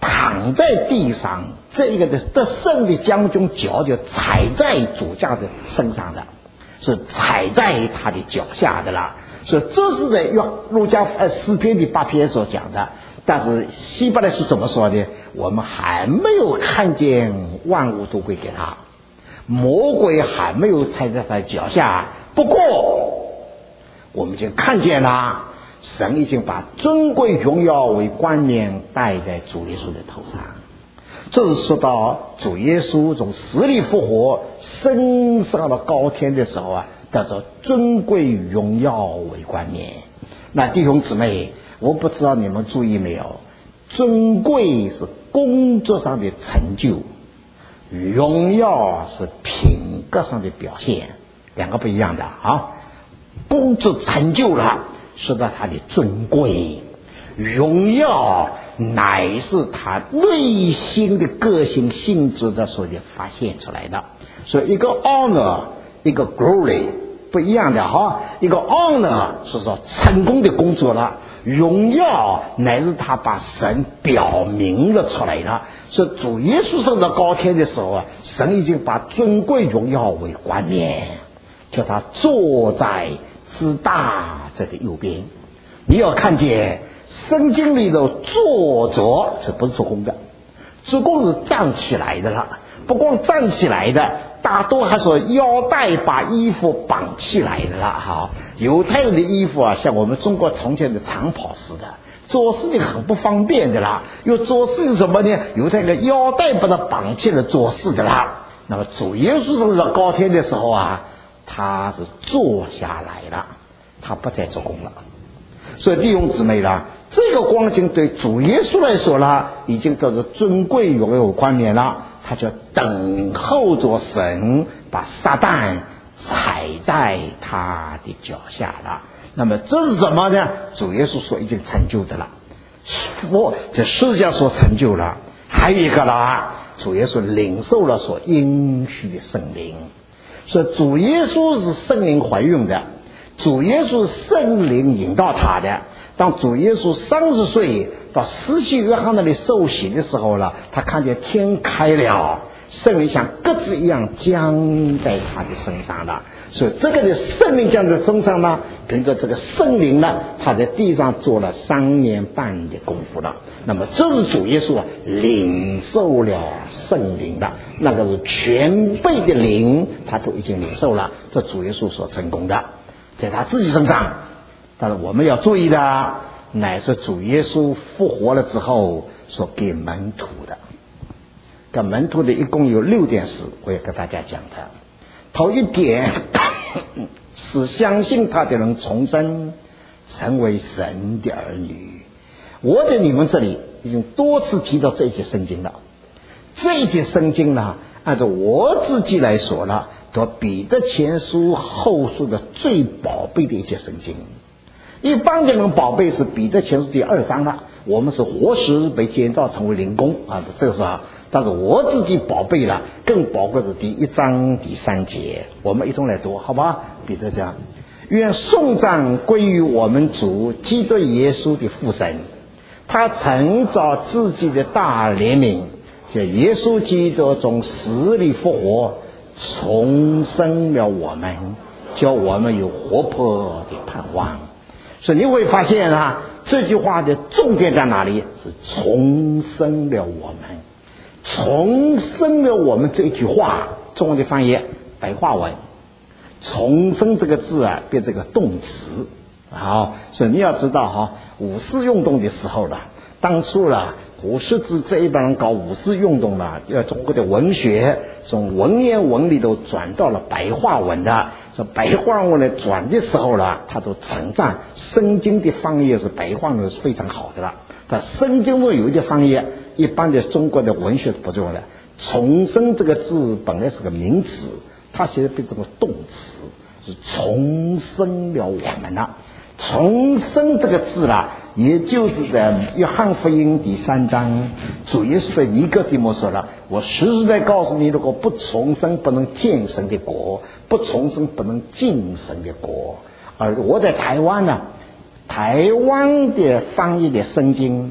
躺在地上，这一个的得胜的将军脚就踩在主驾的身上的，是踩在他的脚下的啦。所以这是在约路加呃诗篇第八篇所讲的。但是希伯来书怎么说的？我们还没有看见万物都归给他，魔鬼还没有踩在他脚下。不过我们就看见了，神已经把尊贵荣耀为冠冕戴在主耶稣的头上。这是说到主耶稣从死里复活升上了高天的时候啊，得着尊贵荣耀为冠冕。那弟兄姊妹，我不知道你们注意没有，尊贵是工作上的成就，荣耀是品格上的表现，两个不一样的啊。工作成就了，使得他的尊贵；荣耀乃是他内心的个性性质的所发现出来的。所以一个 honor， 一个 glory 不一样的哈。一个 honor 是说成功的工作了，荣耀乃是他把神表明了出来了。所以主耶稣升到高天的时候啊，神已经把尊贵荣耀为冠冕，叫他坐在之大者的右边。你要看见圣经里头坐着，这不是做工的，做工是站起来的了。不光站起来的，大多还说腰带把衣服绑起来的了。好，犹太人的衣服啊，像我们中国从前的长袍似的，做事情很不方便的啦。又做事什么呢？犹太人腰带把它绑起来做事的啦。那么主耶稣升到高天的时候啊，他是坐下来了，他不再做工了。所以弟兄姊妹啦，这个光景对主耶稣来说啦，已经叫做尊贵荣耀冠冕了。他就等候着神把撒旦踩在他的脚下了。那么这是什么呢？主耶稣说已经成就的了，我这十字架所成就了。还有一个啦，主耶稣领受了所应许的圣灵。所以主耶稣是圣灵怀孕的，主耶稣是圣灵引导他的。当主耶稣三十岁到施洗约翰那里受洗的时候了，他看见天开了，圣灵像鸽子一样降在他的身上了。所以这个的圣灵降在身上呢，凭着这个圣灵呢，他在地上做了三年半的功夫了。那么这是主耶稣啊领受了圣灵的，那个是全备的灵，他都已经领受了。这主耶稣所成功的，在他自己身上。但是我们要注意的，乃是主耶稣复活了之后所给门徒的。这门徒的一共有六件事，我也跟大家讲的。头一点是相信他的人重生，成为神的儿女。我在你们这里已经多次提到这一节圣经了。这一节圣经呢，按照我自己来说呢，到彼得前书后书的最宝贝的一节圣经。一般的人宝贝是彼得前书第二章了，我们是活石被建造成为灵宫啊，这个是啊。但是我自己宝贝了，更宝贵是第一章第三节，我们一同来读好吧？彼得讲：愿颂赞归于我们主基督耶稣的父神，他曾照自己的大怜悯，叫耶稣基督从死里复活，重生了我们，叫我们有活泼的盼望。所以你会发现啊，这句话的重点在哪里？是重生了我们，重生了我们这一句话，中文的翻译白话文，重生这个字啊变成个动词。好，所以你要知道哈，五四运动的时候了，当初了胡适之这一帮人搞五四运动了，要中国的文学从文言文里头转到了白话文的。说白话文来转的时候了，他都称赞圣经的翻译是白话文是非常好的了。但圣经中有一些翻译，一般的中国的文学不用的。重生这个字本来是个名词，它现在变成了动词，是重生了我们了。重生这个字啦，也就是在约翰福音第三章，主耶稣对尼哥底母说了：我实实在告诉你，如果不重生，不能见神的国；不重生，不能进神的国。而我在台湾呢，台湾的翻译的圣经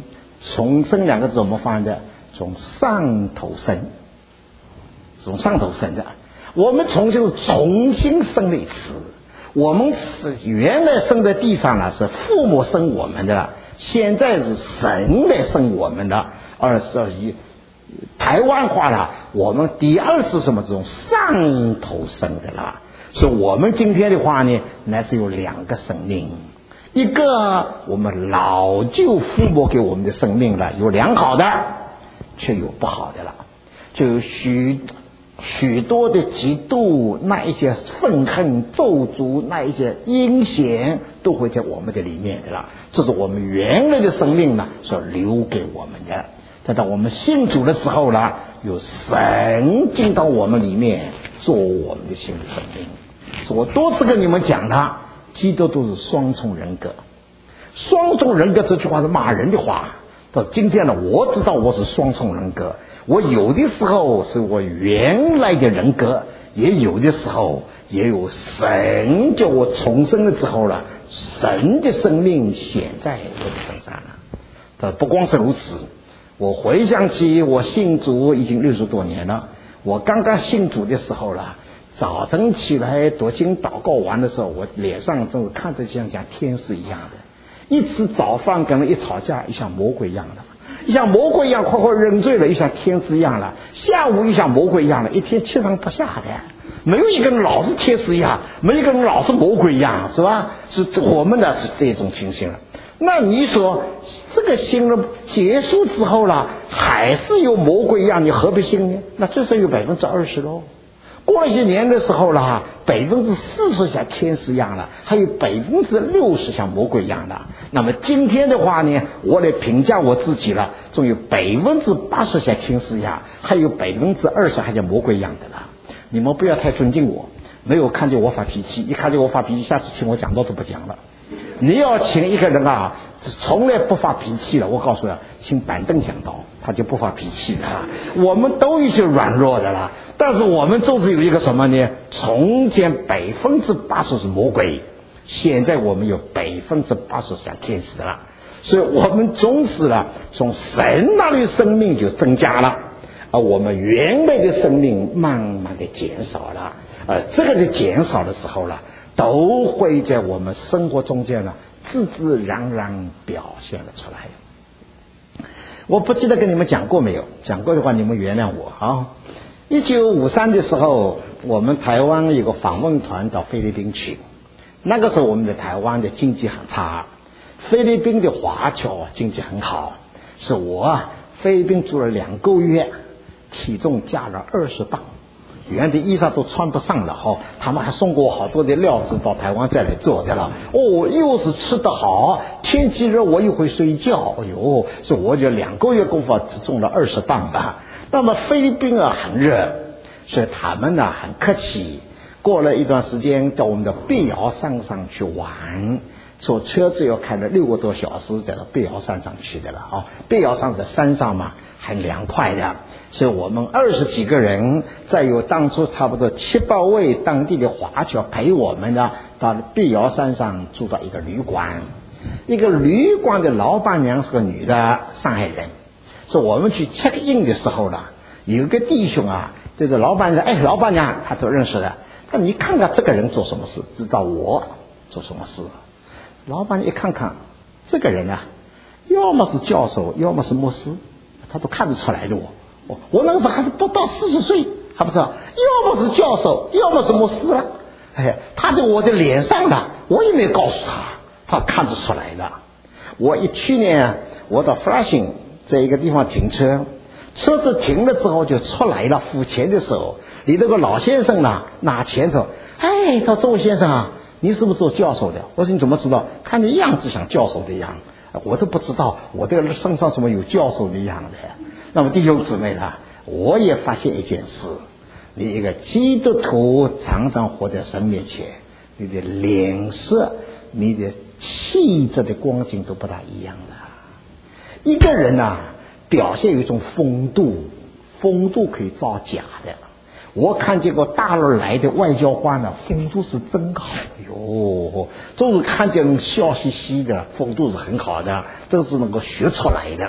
重生两个字怎么翻的？从上头生，从上头生的。我们重新是重新生了一次。我们是原来生在地上了，是父母生我们的了，现在是神来生我们的。而是以台湾话了，我们第二次什么这种上头生的了。所以我们今天的话呢，乃是有两个生命，一个我们老旧父母给我们的生命了，有良好的，却有不好的了，就有许许多的嫉妒，那一些愤恨咒诅，那一些阴险都会在我们的里面的了。这是我们原来的生命呢所留给我们的。但当我们信主的时候呢，有神进到我们里面做我们的新的生命。我多次跟你们讲了，基督都是双重人格。双重人格这句话是骂人的话。到今天呢，我知道我是双重人格。我有的时候是我原来的人格，也有的时候也有神叫我重生了之后了，神的生命显在我的身上了。但不光是如此，我回想起我信主已经六十多年了。我刚刚信主的时候了，早晨起来读经祷告完的时候，我脸上真是看着像像天使一样的。一吃早饭跟人一吵架，又像魔鬼一样的，又像魔鬼一样快快认罪了，又像天使一样了。下午又像魔鬼一样了，一天七上八下的，没有一个人老是天使一样，没有一个人老是魔鬼一样，是吧？是我们的是这种情形了。那你说这个信了结束之后了，还是有魔鬼一样，你何必信呢？那最少有百分之二十喽。过了一些年的时候了，百分之四十像天使一样了，还有百分之六十像魔鬼一样的。那么今天的话呢，我来评价我自己了，总有百分之八十像天使一样，还有百分之二十还像魔鬼一样的了。你们不要太尊敬我，没有看见我发脾气，一看见我发脾气，下次请我讲道都不讲了。你要请一个人啊，从来不发脾气了，我告诉你，请板凳讲道，他就不发脾气了。我们都有些软弱的了，但是我们就是有一个什么呢？从前百分之八十是魔鬼，现在我们有百分之八十像天使的了。所以我们总是呢，从神那里生命就增加了，而我们原来的生命慢慢的减少了。而这个的减少的时候呢，都会在我们生活中间呢，自自然然表现了出来。我不记得跟你们讲过没有，讲过的话你们原谅我啊。一九五三的时候，我们台湾有个访问团到菲律宾去，那个时候我们的台湾的经济很差，菲律宾的华侨经济很好，是我啊菲律宾住了两个月，体重加了二十磅。原的衣裳都穿不上了哈，他们还送过我好多的料子到台湾再来做的了。哦，又是吃得好，天气热我又会睡觉，哎呦，所以我就两个月功夫只重了二十磅吧。那么菲律宾啊很热，所以他们呢很客气。过了一段时间，到我们的碧瑶山上去玩，坐车子要开了六个多小时，在那碧瑶山上去的了啊。碧瑶山在山上嘛，很凉快的。所以我们二十几个人，再有当初差不多七八位当地的华侨陪我们呢，到碧瑶山上住到一个旅馆。一个旅馆的老板娘是个女的，上海人。所以我们去 check in 的时候呢，有一个弟兄啊，这个老板娘，哎，老板娘他都认识的。他你看看这个人做什么事，知道我做什么事。老板一看看这个人啊，要么是教授，要么是牧师，他都看得出来的。我我我那个时候还是不到四十岁，还不知道，要么是教授，要么是牧师了。哎，他在我的脸上的，我也没告诉他，他看得出来的。我一去呢，我到 Flushing 在一个地方停车，车子停了之后就出来了，付钱的时候，你那个老先生呢拿钱头，哎，他说周先生啊，你是不是做教授的？我说你怎么知道？看你样子像教授的样，我都不知道我这个身上怎么有教授的样的。那么弟兄姊妹呢，我也发现一件事，你一个基督徒常常活在神面前，你的脸色、你的气质的光景都不大一样的。一个人啊，表现有一种风度，风度可以造假的。我看见过大陆来的外交官呢，风度是真好哟，都是看见笑嘻嘻的，风度是很好的，这是能够学出来的。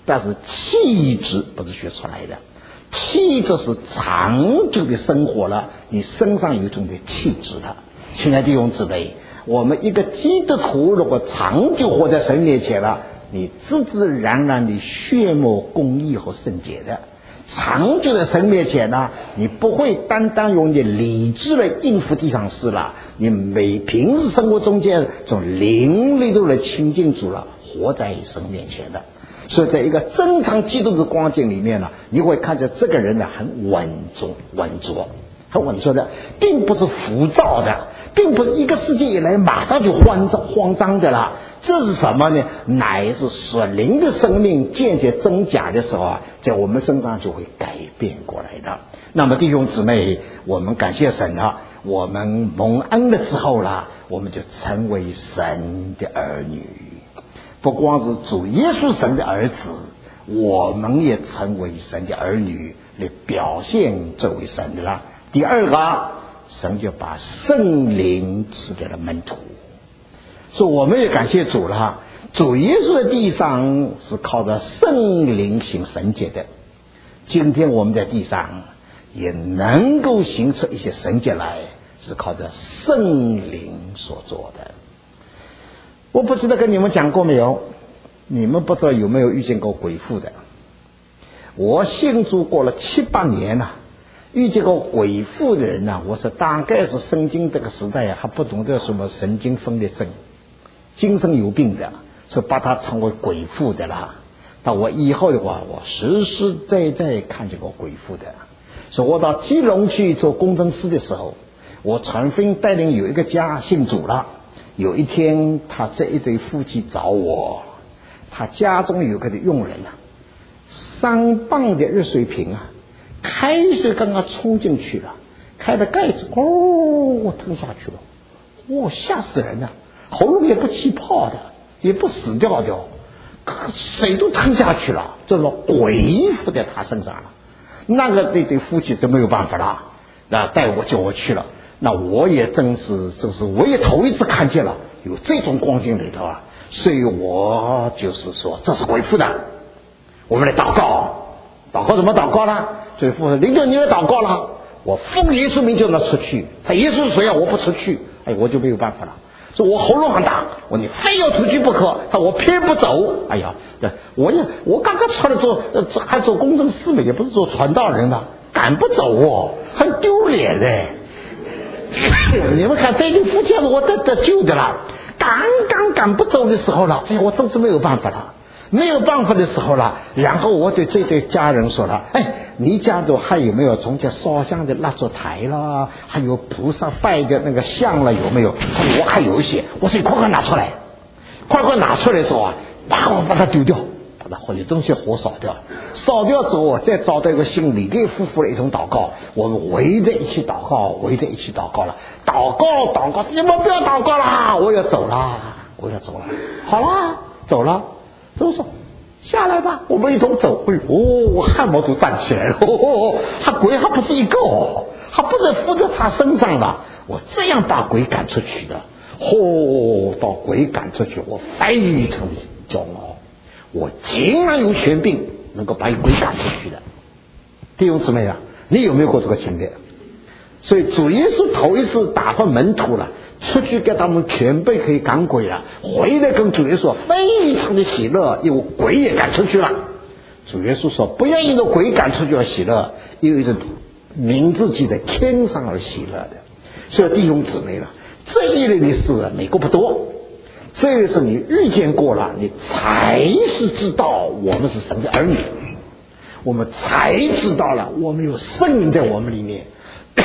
但是气质不是学出来的，气质是长久的生活了，你身上有一种的气质了。亲爱的弟兄姊妹，我们一个基督徒如果长久活在神面前了，你自自然然的血脉公义和圣洁的。长久在神面前呢，你不会单单用你理智来应付地上事了，你每平时生活中间从灵里头来亲近主了，活在神面前的。所以在一个正常基督的光景里面呢，你会看见这个人呢很稳重稳着很稳重的，并不是浮躁的，并不是一个事情以来马上就慌张慌张的了。这是什么呢？乃是属灵的生命渐渐增加的时候啊，在我们身上就会改变过来的。那么弟兄姊妹，我们感谢神了，我们蒙恩了之后了，我们就成为神的儿女。不光是主耶稣神的儿子，我们也成为神的儿女，来表现这位神的了。第二个，神就把圣灵赐给了门徒，所以我们也感谢主了。主耶稣在地上是靠着圣灵行神迹的，今天我们在地上也能够行出一些神迹来，是靠着圣灵所做的。我不知道跟你们讲过没有，你们不知道有没有遇见过鬼附的。我信主过了七八年了、啊，遇见过鬼附的人呢、啊，我说大概是圣经这个时代啊，还不懂得什么神经分裂症，精神有病的，所以把他称为鬼附的啦。但我以后的话，我实实在在看见过鬼附的。所以我到基隆去做工程师的时候，我传福音带领有一个家信主了。有一天，他这一对夫妻找我，他家中有个的佣人啊，三磅的热水瓶啊，开水刚刚冲进去了，开的盖子，哦，我吞下去了，哇、哦，吓死人了，喉咙也不起泡的，也不死掉的，水都吞下去了，这个鬼附在他身上了。那个这对夫妻就没有办法了，那带我叫我去了。那我也真是，真是我也头一次看见了有这种光景里头啊，所以我就是说这是鬼附的，我们来祷告，祷告怎么祷告呢？所以父说：“领着你来祷告了，我奉耶稣名叫他出去。他耶稣谁啊？我不出去，哎，我就没有办法了。说我喉咙很大，我你非要出去不可，他我偏不走。哎呀，我也我刚刚出来做，还做工程师嘛，也不是做传道人嘛，赶不走哦，很丢脸嘞。”你们看这对夫妻我得得救的了，刚刚赶不走的时候了，哎呀，我真是没有办法了，没有办法的时候了。然后我对这对家人说了：“哎，你家中还有没有从家烧香的蜡烛台啦，还有菩萨拜的那个像了有没有？”他说：“我还有一些。”我说：“你快快拿出来，快快拿出来的时候啊，把我把它丢掉。”把火的东西火烧掉，烧掉之后，我再找到一个心里给夫妇的一同祷告，我们围着一起祷告，围着一起祷告了，祷告祷告，你们不要祷告啦，我要走了，我要走了，好啦，走了，怎么说？下来吧，我们一同走。哎呦，我汗毛都站起来了，哦，他鬼还不是一个哦，还不是附在他身上的，我这样把鬼赶出去的，哦，把鬼赶出去，我非常骄傲。我竟然有权柄能够把鬼赶出去的。弟兄姊妹啊，你有没有过这个经历？所以主耶稣头一次打发门徒了，出去给他们全备可以赶鬼了，回来跟主耶稣非常的喜乐，因为鬼也赶出去了。主耶稣说：“不要因为鬼赶出去而喜乐，因为是名字记在天上而喜乐的。”所以弟兄姊妹了，这一类的事美国不多。这个是你遇见过了，你才是知道我们是神的儿女，我们才知道了我们有圣灵在我们里面。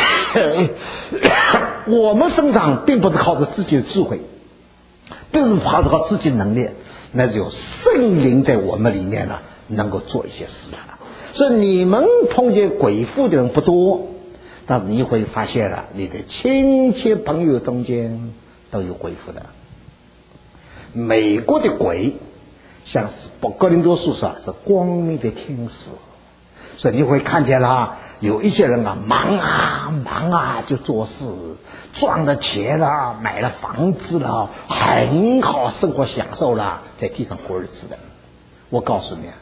我们生长并不是靠着自己的智慧，并不是靠着靠自己的能力，那就有圣灵在我们里面呢，能够做一些事了。所以你们碰见鬼附的人不多，但是你会发现了，你的亲戚朋友中间都有鬼附的。美国的鬼像哥林多书说是光明的天使，所以你会看见了有一些人啊，忙啊忙啊就做事，赚了钱了，买了房子了，很好生活享受了，在地上过日子的。我告诉你，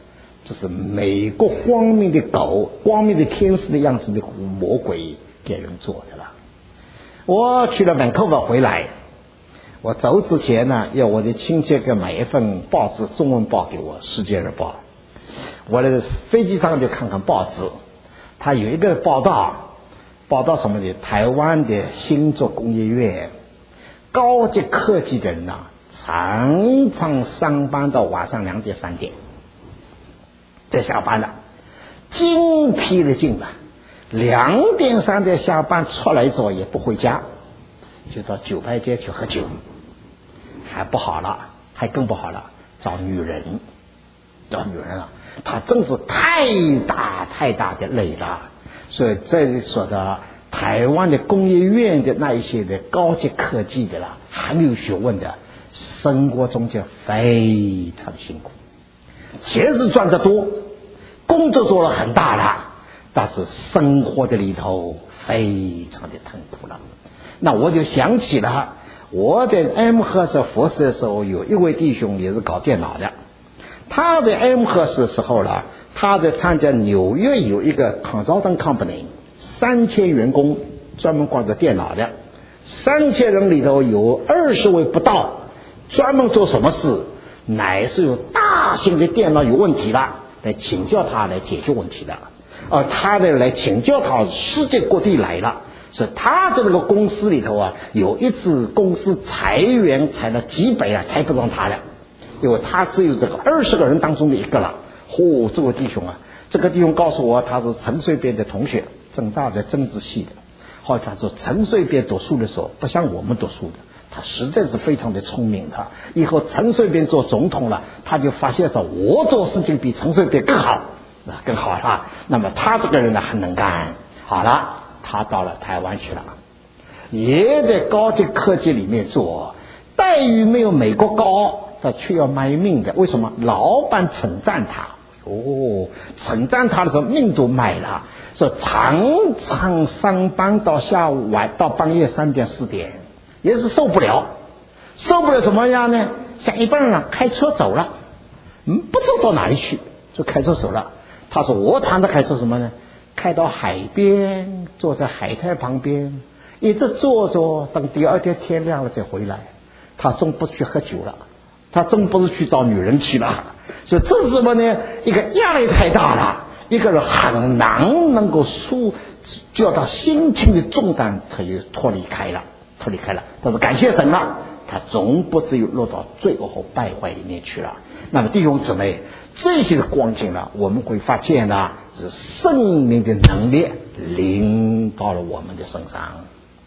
这是美国光明的狗、光明的天使的样子的魔鬼给人做的了。我去了本科吧回来，我走之前呢，要我的亲戚给买一份报纸，中文报给我，《世界日报》。我在飞机上就看看报纸，他有一个报道，报道什么呢？台湾的新竹工业院高级科技的人呐、啊，常常上班到晚上两点三点，再下班了，精疲力尽了。两点三点下班出来之后也不回家，就到酒吧街去喝酒，还不好了，还更不好了，找女人，找女人了。他真是太大太大的累了。所以这里说的台湾的工业院的那一些的高级科技的啦，很有学问的，生活中就非常辛苦，钱是赚得多，工作做了很大了，但是生活的里头非常的痛苦了。那我就想起了我在 M 赫斯佛寺的时候，有一位弟兄也是搞电脑的，他在 M 赫斯的时候呢，他在参加纽约有一个 consulting company， 三千员工专门管着电脑的，三千人里头有二十位不到专门做什么事，乃是有大型的电脑有问题了，来请教他来解决问题的，而他的来请教他世界各地来了。所以他的那个公司里头啊，有一次公司裁员裁了几百啊，裁不上他的，因为他只有这个二十个人当中的一个了。嚯、哦，这位弟兄啊，这个弟兄告诉我，他是陈水扁的同学，政大的政治系的。后来他说，陈水扁读书的时候不像我们读书的，他实在是非常的聪明的。以后陈水扁做总统了，他就发现说，我做事情比陈水扁更好，那更好了。那么他这个人呢，很能干。好了。他到了台湾去了，也在高级科技里面做，待遇没有美国高，他却要卖命的。为什么？老板称赞他，哦，称赞他的时候命都卖了，说常常上班到下午晚到半夜三点四点，也是受不了，受不了什么样呢？像一般人开车走了，嗯，不知道到哪里去，就开车走了。他说我谈的开车什么呢？开到海边，坐在海滩旁边，一直坐着，等第二天天亮了再回来。他终不去喝酒了，他终不是去找女人去了。所以这是什么呢？一个压力太大了，一个人很难能够舒，叫他心情的重担他就脱离开了，脱离开了。但是感谢神了，他总不至于落到罪恶和败坏里面去了。那么弟兄姊妹，这些的光景呢，我们会发现呢，是生命的能力临到了我们的身上。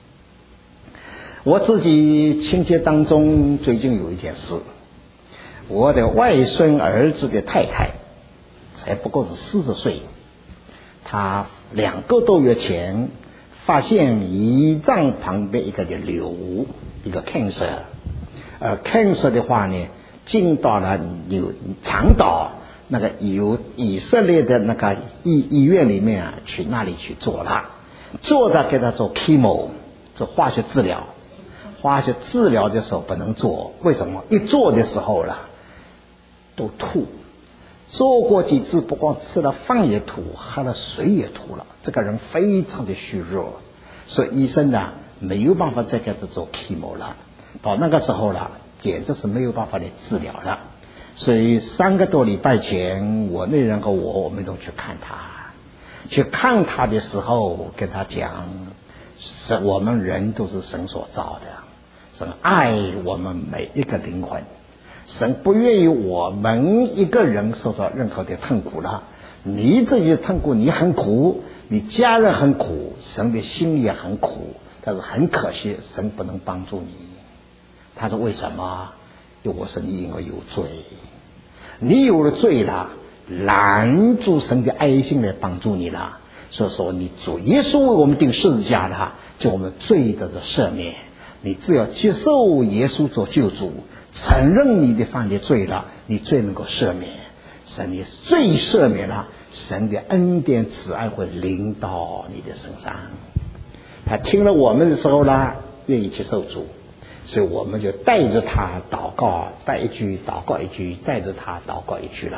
我自己亲戚当中最近有一件事，我的外孙儿子的太太才不过是四十岁，他两个多月前发现胰脏旁边一个的瘤，一个 cancer， 而 cancer 的话呢，进到了有肠道那个有以色列的那个医医院里面啊，去那里去做了，做的给他做 chemo， 做化学治疗。化学治疗的时候不能做，为什么？一做的时候了都吐，做过几次不光吃了饭也吐，喝了水也吐了，这个人非常的虚弱，所以医生呢没有办法再给他做 chemo 了。到那个时候了，简直是没有办法来治疗了。所以三个多礼拜前，我那人和我我们都去看他，去看他的时候跟他讲，是我们人都是神所造的，神爱我们每一个灵魂，神不愿意我们一个人受到任何的痛苦了。你这些痛苦你很苦，你家人很苦，神的心也很苦，但是很可惜神不能帮助你。他说为什么？因为我说你因为有罪，你有了罪了，拦住神的爱心来帮助你了。所以说你主耶稣为我们定十字架了，就我们罪的赦免。你只要接受耶稣做救主，承认你的犯的罪了，你罪能够赦免，神的罪赦免了，神的恩典慈爱会临到你的身上。他听了我们的时候呢，愿意接受主，所以我们就带着他祷告，带一句祷告一句，带着他祷告一句了。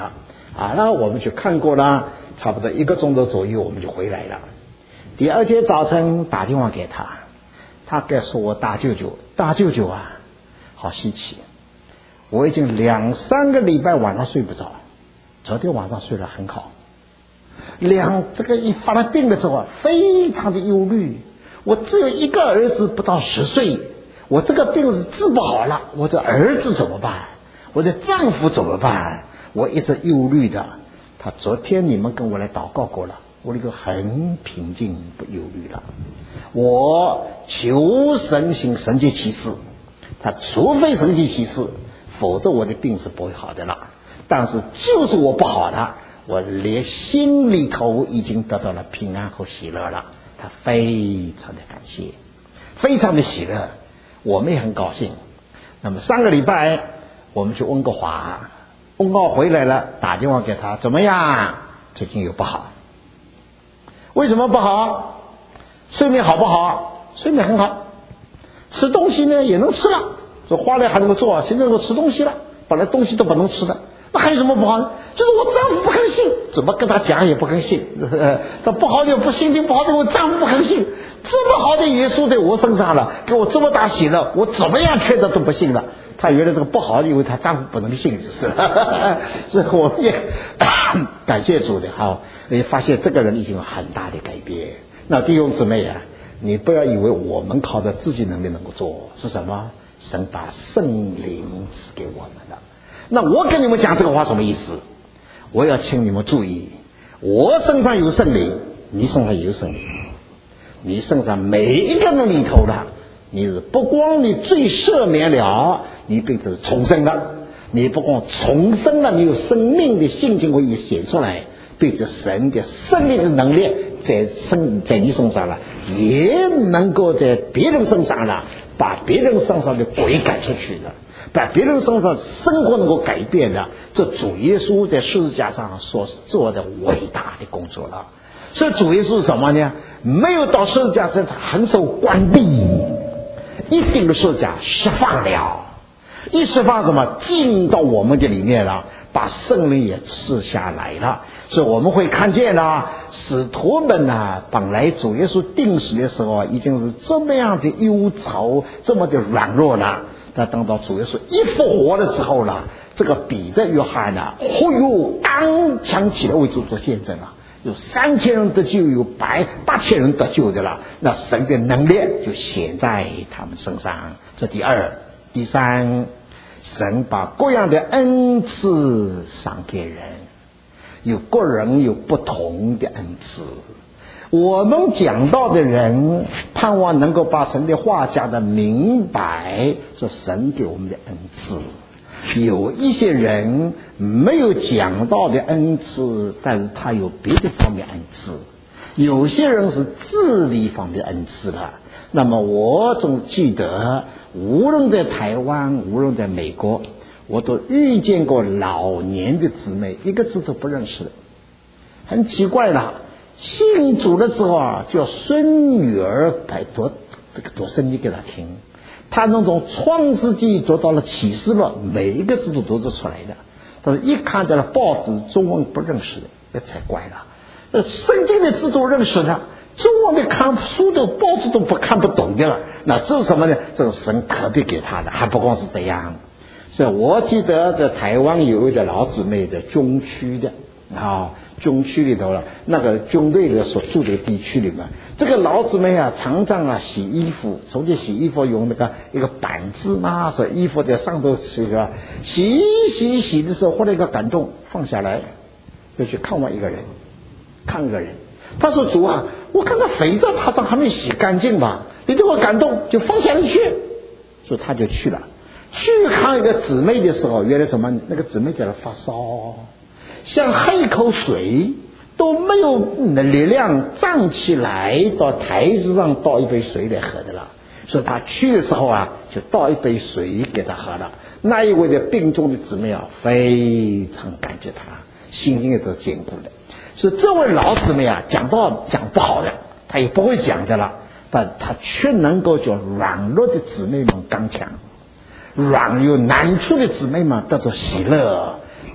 啊，那我们去看过了，差不多一个钟头左右我们就回来了。第二天早晨打电话给他，他该说我大舅舅，大舅舅啊，好稀奇，我已经两三个礼拜晚上睡不着，昨天晚上睡得很好。两这个一发了病的时候啊，非常的忧虑。我只有一个儿子，不到十岁，我这个病是治不好了，我的儿子怎么办？我的丈夫怎么办？我一直忧虑的。他昨天你们跟我来祷告过了，我那个很平静，不忧虑了。我求神行神迹奇事，他除非神迹奇事，否则我的病是不会好的了。但是就是我不好了，我连心里头已经得到了平安和喜乐了。他非常的感谢，非常的喜乐，我们也很高兴。那么上个礼拜我们去温哥华，温哥华回来了，打电话给他，怎么样？最近又不好。为什么不好？睡眠好不好？睡眠很好，吃东西呢也能吃了，这花来还能够做，现在能够吃东西了，本来东西都不能吃的，那还有什么不好呢？就是我丈夫不肯信，怎么跟他讲也不肯信。他不好的不心情不好的，我丈夫不肯信。这么好的耶稣在我身上了，给我这么大喜乐，我怎么样劝他都不信了。他原来这个不好的，因为他丈夫不能信，就是了。所以我们也感谢主的，好，也发现这个人已经有很大的改变。那弟兄姊妹啊，你不要以为我们靠着自己能力能够做，是什么？神把圣灵赐给我们的。那我跟你们讲这个话什么意思？我要请你们注意，我身上有圣灵，你身上也有圣灵，你身上每一个人里头的，你是不光你罪赦免了，你并且是重生了，你不光重生了，你有生命的性情会显出来，并且神的圣灵的能力在身在你身上了，也能够在别人身上了，把别人身上的鬼赶出去了，把别人身上生活能够改变的，这主耶稣在十字架上所做的伟大的工作了。所以主耶稣是什么呢？没有到十字架上，他横手关闭，一定的十字架释放了，一释放什么？进到我们的里面了，把圣灵也赐下来了。所以我们会看见呢，使徒们呢，本来主耶稣定死的时候已经是这么样的忧愁，这么的软弱了。但等到主耶稣一复活了之后呢，这个彼得、约翰呢，忽又刚强起来为主做见证了。有三千人得救，有百八千人得救的了。那神的能力就显在他们身上。这第二，第三，神把各样的恩赐赏给人，有个人有不同的恩赐。我们讲到的人，盼望能够把神的话讲得明白，是神给我们的恩赐。有一些人没有讲到的恩赐，但是他有别的方面恩赐。有些人是智力方面的恩赐了。那么我总记得，无论在台湾，无论在美国，我都遇见过老年的姊妹，一个字都不认识的，很奇怪了。信主的时候啊，叫孙女儿来读这个读圣经给他听。他那种创世纪读到了启示录，每一个字都读得出来的，但是一看到了报纸中文不认识的，这才怪了。呃，圣经的字都认识的，中文的看书的报纸都不看不懂的了，那这是什么呢？这是神特别给他的，还不光是这样。所以我记得在台湾有一个老姊妹的中区的啊，军区里头了，那个军队的所住的地区里面，这个老姊妹啊，常常啊洗衣服，从前洗衣服用那个一个板子嘛，所以衣服在上头洗是吧？洗洗洗的时候，忽然一个感动，放下来，就去看望一个人，看一个人。他说：“主啊，我看到肥皂他上还没洗干净吧？你对我感动，就放下来去。”所以他就去了。去看一个姊妹的时候，原来什么？那个姊妹在那发烧。像喝一口水都没有力量站起来到台子上倒一杯水来喝的了，所以他去的时候啊，就倒一杯水给他喝了。那一位的病中的姊妹啊，非常感激他，心灵也都坚固的。所以这位老姊妹啊，讲到讲不好的，他也不会讲的了，但他却能够叫软弱的姊妹们刚强，软有难处的姊妹们得到喜乐。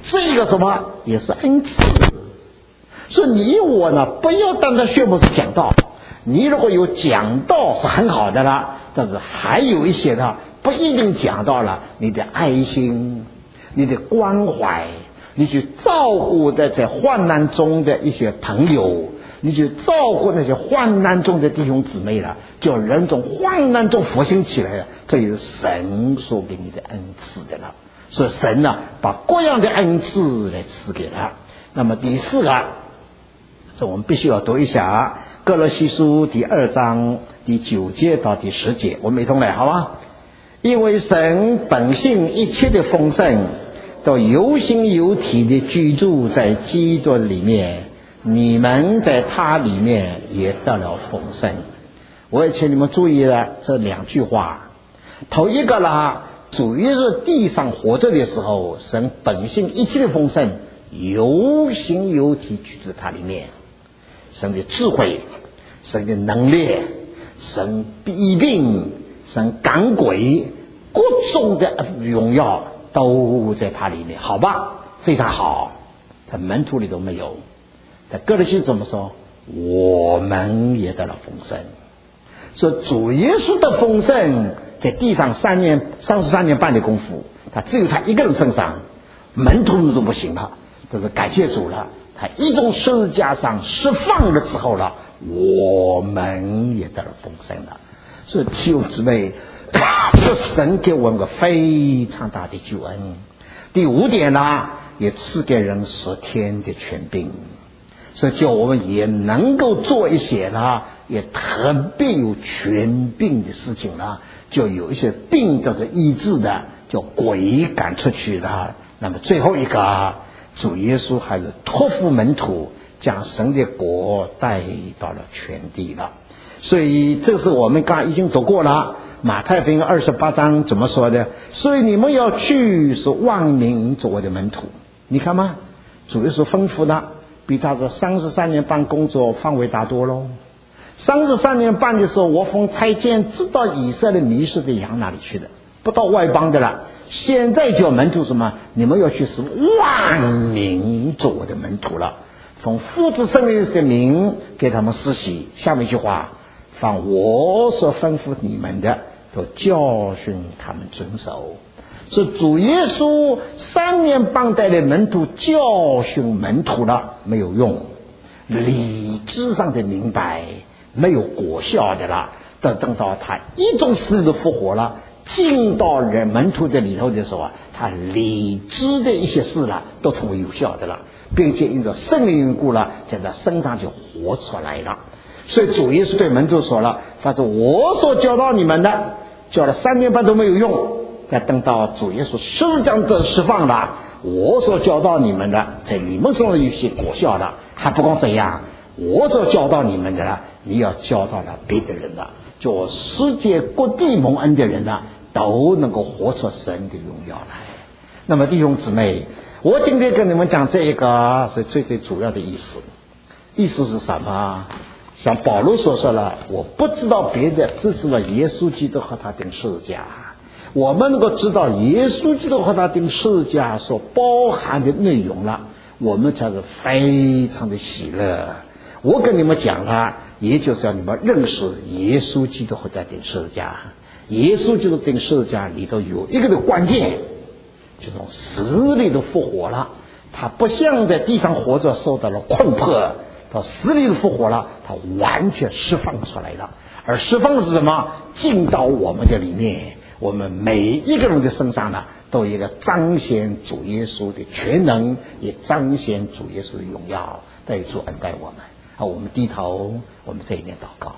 这个什么也是恩赐。所以你我呢，不要单单宣布是讲道，你如果有讲道是很好的啦，但是还有一些呢不一定讲到了，你的爱心，你的关怀，你去照顾在在患难中的一些朋友，你去照顾那些患难中的弟兄姊妹了，叫人从患难中复兴起来了，这也是神所给你的恩赐的了。所以神呢，把各样的恩赐来赐给了。那么第四个，这我们必须要读一下歌罗西书第二章第九节到第十节，我们一同来，好吧？因为神本性一切的丰盛都有形有体的居住在基督里面，你们在他里面也得了丰盛。我也请你们注意了这两句话。头一个啦，主耶稣地上活着的时候，神本性一切的丰盛有形有体居住在他里面，神的智慧，神的能力，神医病，神赶鬼，各种的荣耀都在他里面，好吧？非常好。他门徒里都没有。在歌罗西怎么说？我们也得了丰盛。说主耶稣的丰盛在地上三年三十三年半的功夫，他只有他一个人身上，门徒都不行了，都是感谢主了。他一从十字架上释放了之后了，我们也得了丰盛了。所以弟兄姊妹，这神给我们个非常大的救恩。第五点呢，也赐给人十天的权柄，所以叫我们也能够做一些呢，也特别有权柄的事情呢，就有一些病都是医治的，叫鬼赶出去的。那么最后一个，主耶稣还是托付门徒，将神的国带到了全地了。所以这是我们刚刚已经读过了，马太福音二十八章怎么说的？所以你们要去，是万民做我的门徒。你看吗？主耶稣吩咐的比他这三十三年半工作范围大多喽。三十三年半的时候，我奉差遣知道以色列迷失的羊哪里去的，不到外邦的了。现在叫门徒什么？你们要去使万民做我的门徒了，从父子圣灵的名给他们施洗。下面一句话，凡我所吩咐你们的，都教训他们遵守。是主耶稣三年半带的门徒教训门徒了，没有用，理智上的明白没有果效的了。等等到他一种死的复活了，进到人门徒的里头的时候啊，他理智的一些事了都成为有效的了，并且因着圣灵缘故了，在他身上就活出来了。所以主耶稣对门徒说了，他说我所教导你们的，教了三年半都没有用，再等到主耶稣十字架的释放了，我所教导你们的，在你们身上有些果效了。还不光这样，我所教导你们的了，你要教导了别的人了，就世界各地蒙恩的人了，都能够活出神的荣耀来。那么弟兄姊妹，我今天跟你们讲这一个是最最主要的意思。意思是什么？像保罗所说了，我不知道别的，只知道耶稣基督和他钉十字架。我们能够知道耶稣基督和他钉十字架所包含的内容了，我们才是非常的喜乐。我跟你们讲了，也就是要你们认识耶稣基督和他钉十字架。耶稣基督钉十字架里头有一个的关键，就是死里都复活了。他不像在地上活着受到了困迫，到死里复活了，他完全释放出来了。而释放是什么？进到我们的里面，我们每一个人的身上呢，都有一个彰显主耶稣的全能，也彰显主耶稣的荣耀，带主恩待我们。好，我们低头，我们这一念祷告。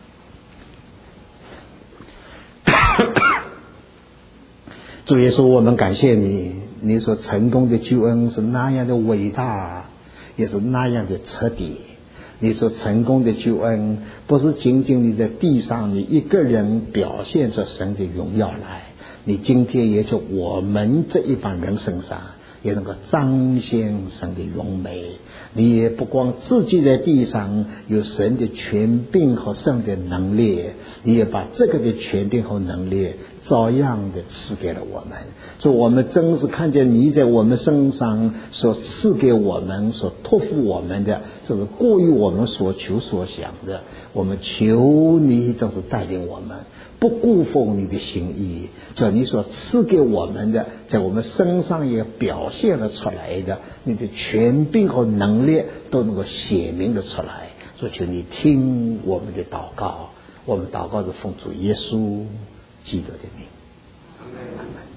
主耶稣，我们感谢你，你所成功的救恩是那样的伟大，也是那样的彻底。你所成功的救恩不是仅仅你在地上你一个人表现出神的荣耀来，你今天也从我们这一帮人身上也能够彰显神的荣美。你也不光自己在地上有神的权柄和神的能力，你也把这个的权柄和能力照样的赐给了我们。所以我们真是看见你在我们身上所赐给我们、所托付我们的，这是过于我们所求所想的。我们求你就是带领我们，不辜负你的心意，叫你所赐给我们的，在我们身上也表现了出来的，你的权柄和能力都能够显明的出来。所以求你听我们的祷告，我们祷告是奉主耶稣基督的名。阿门。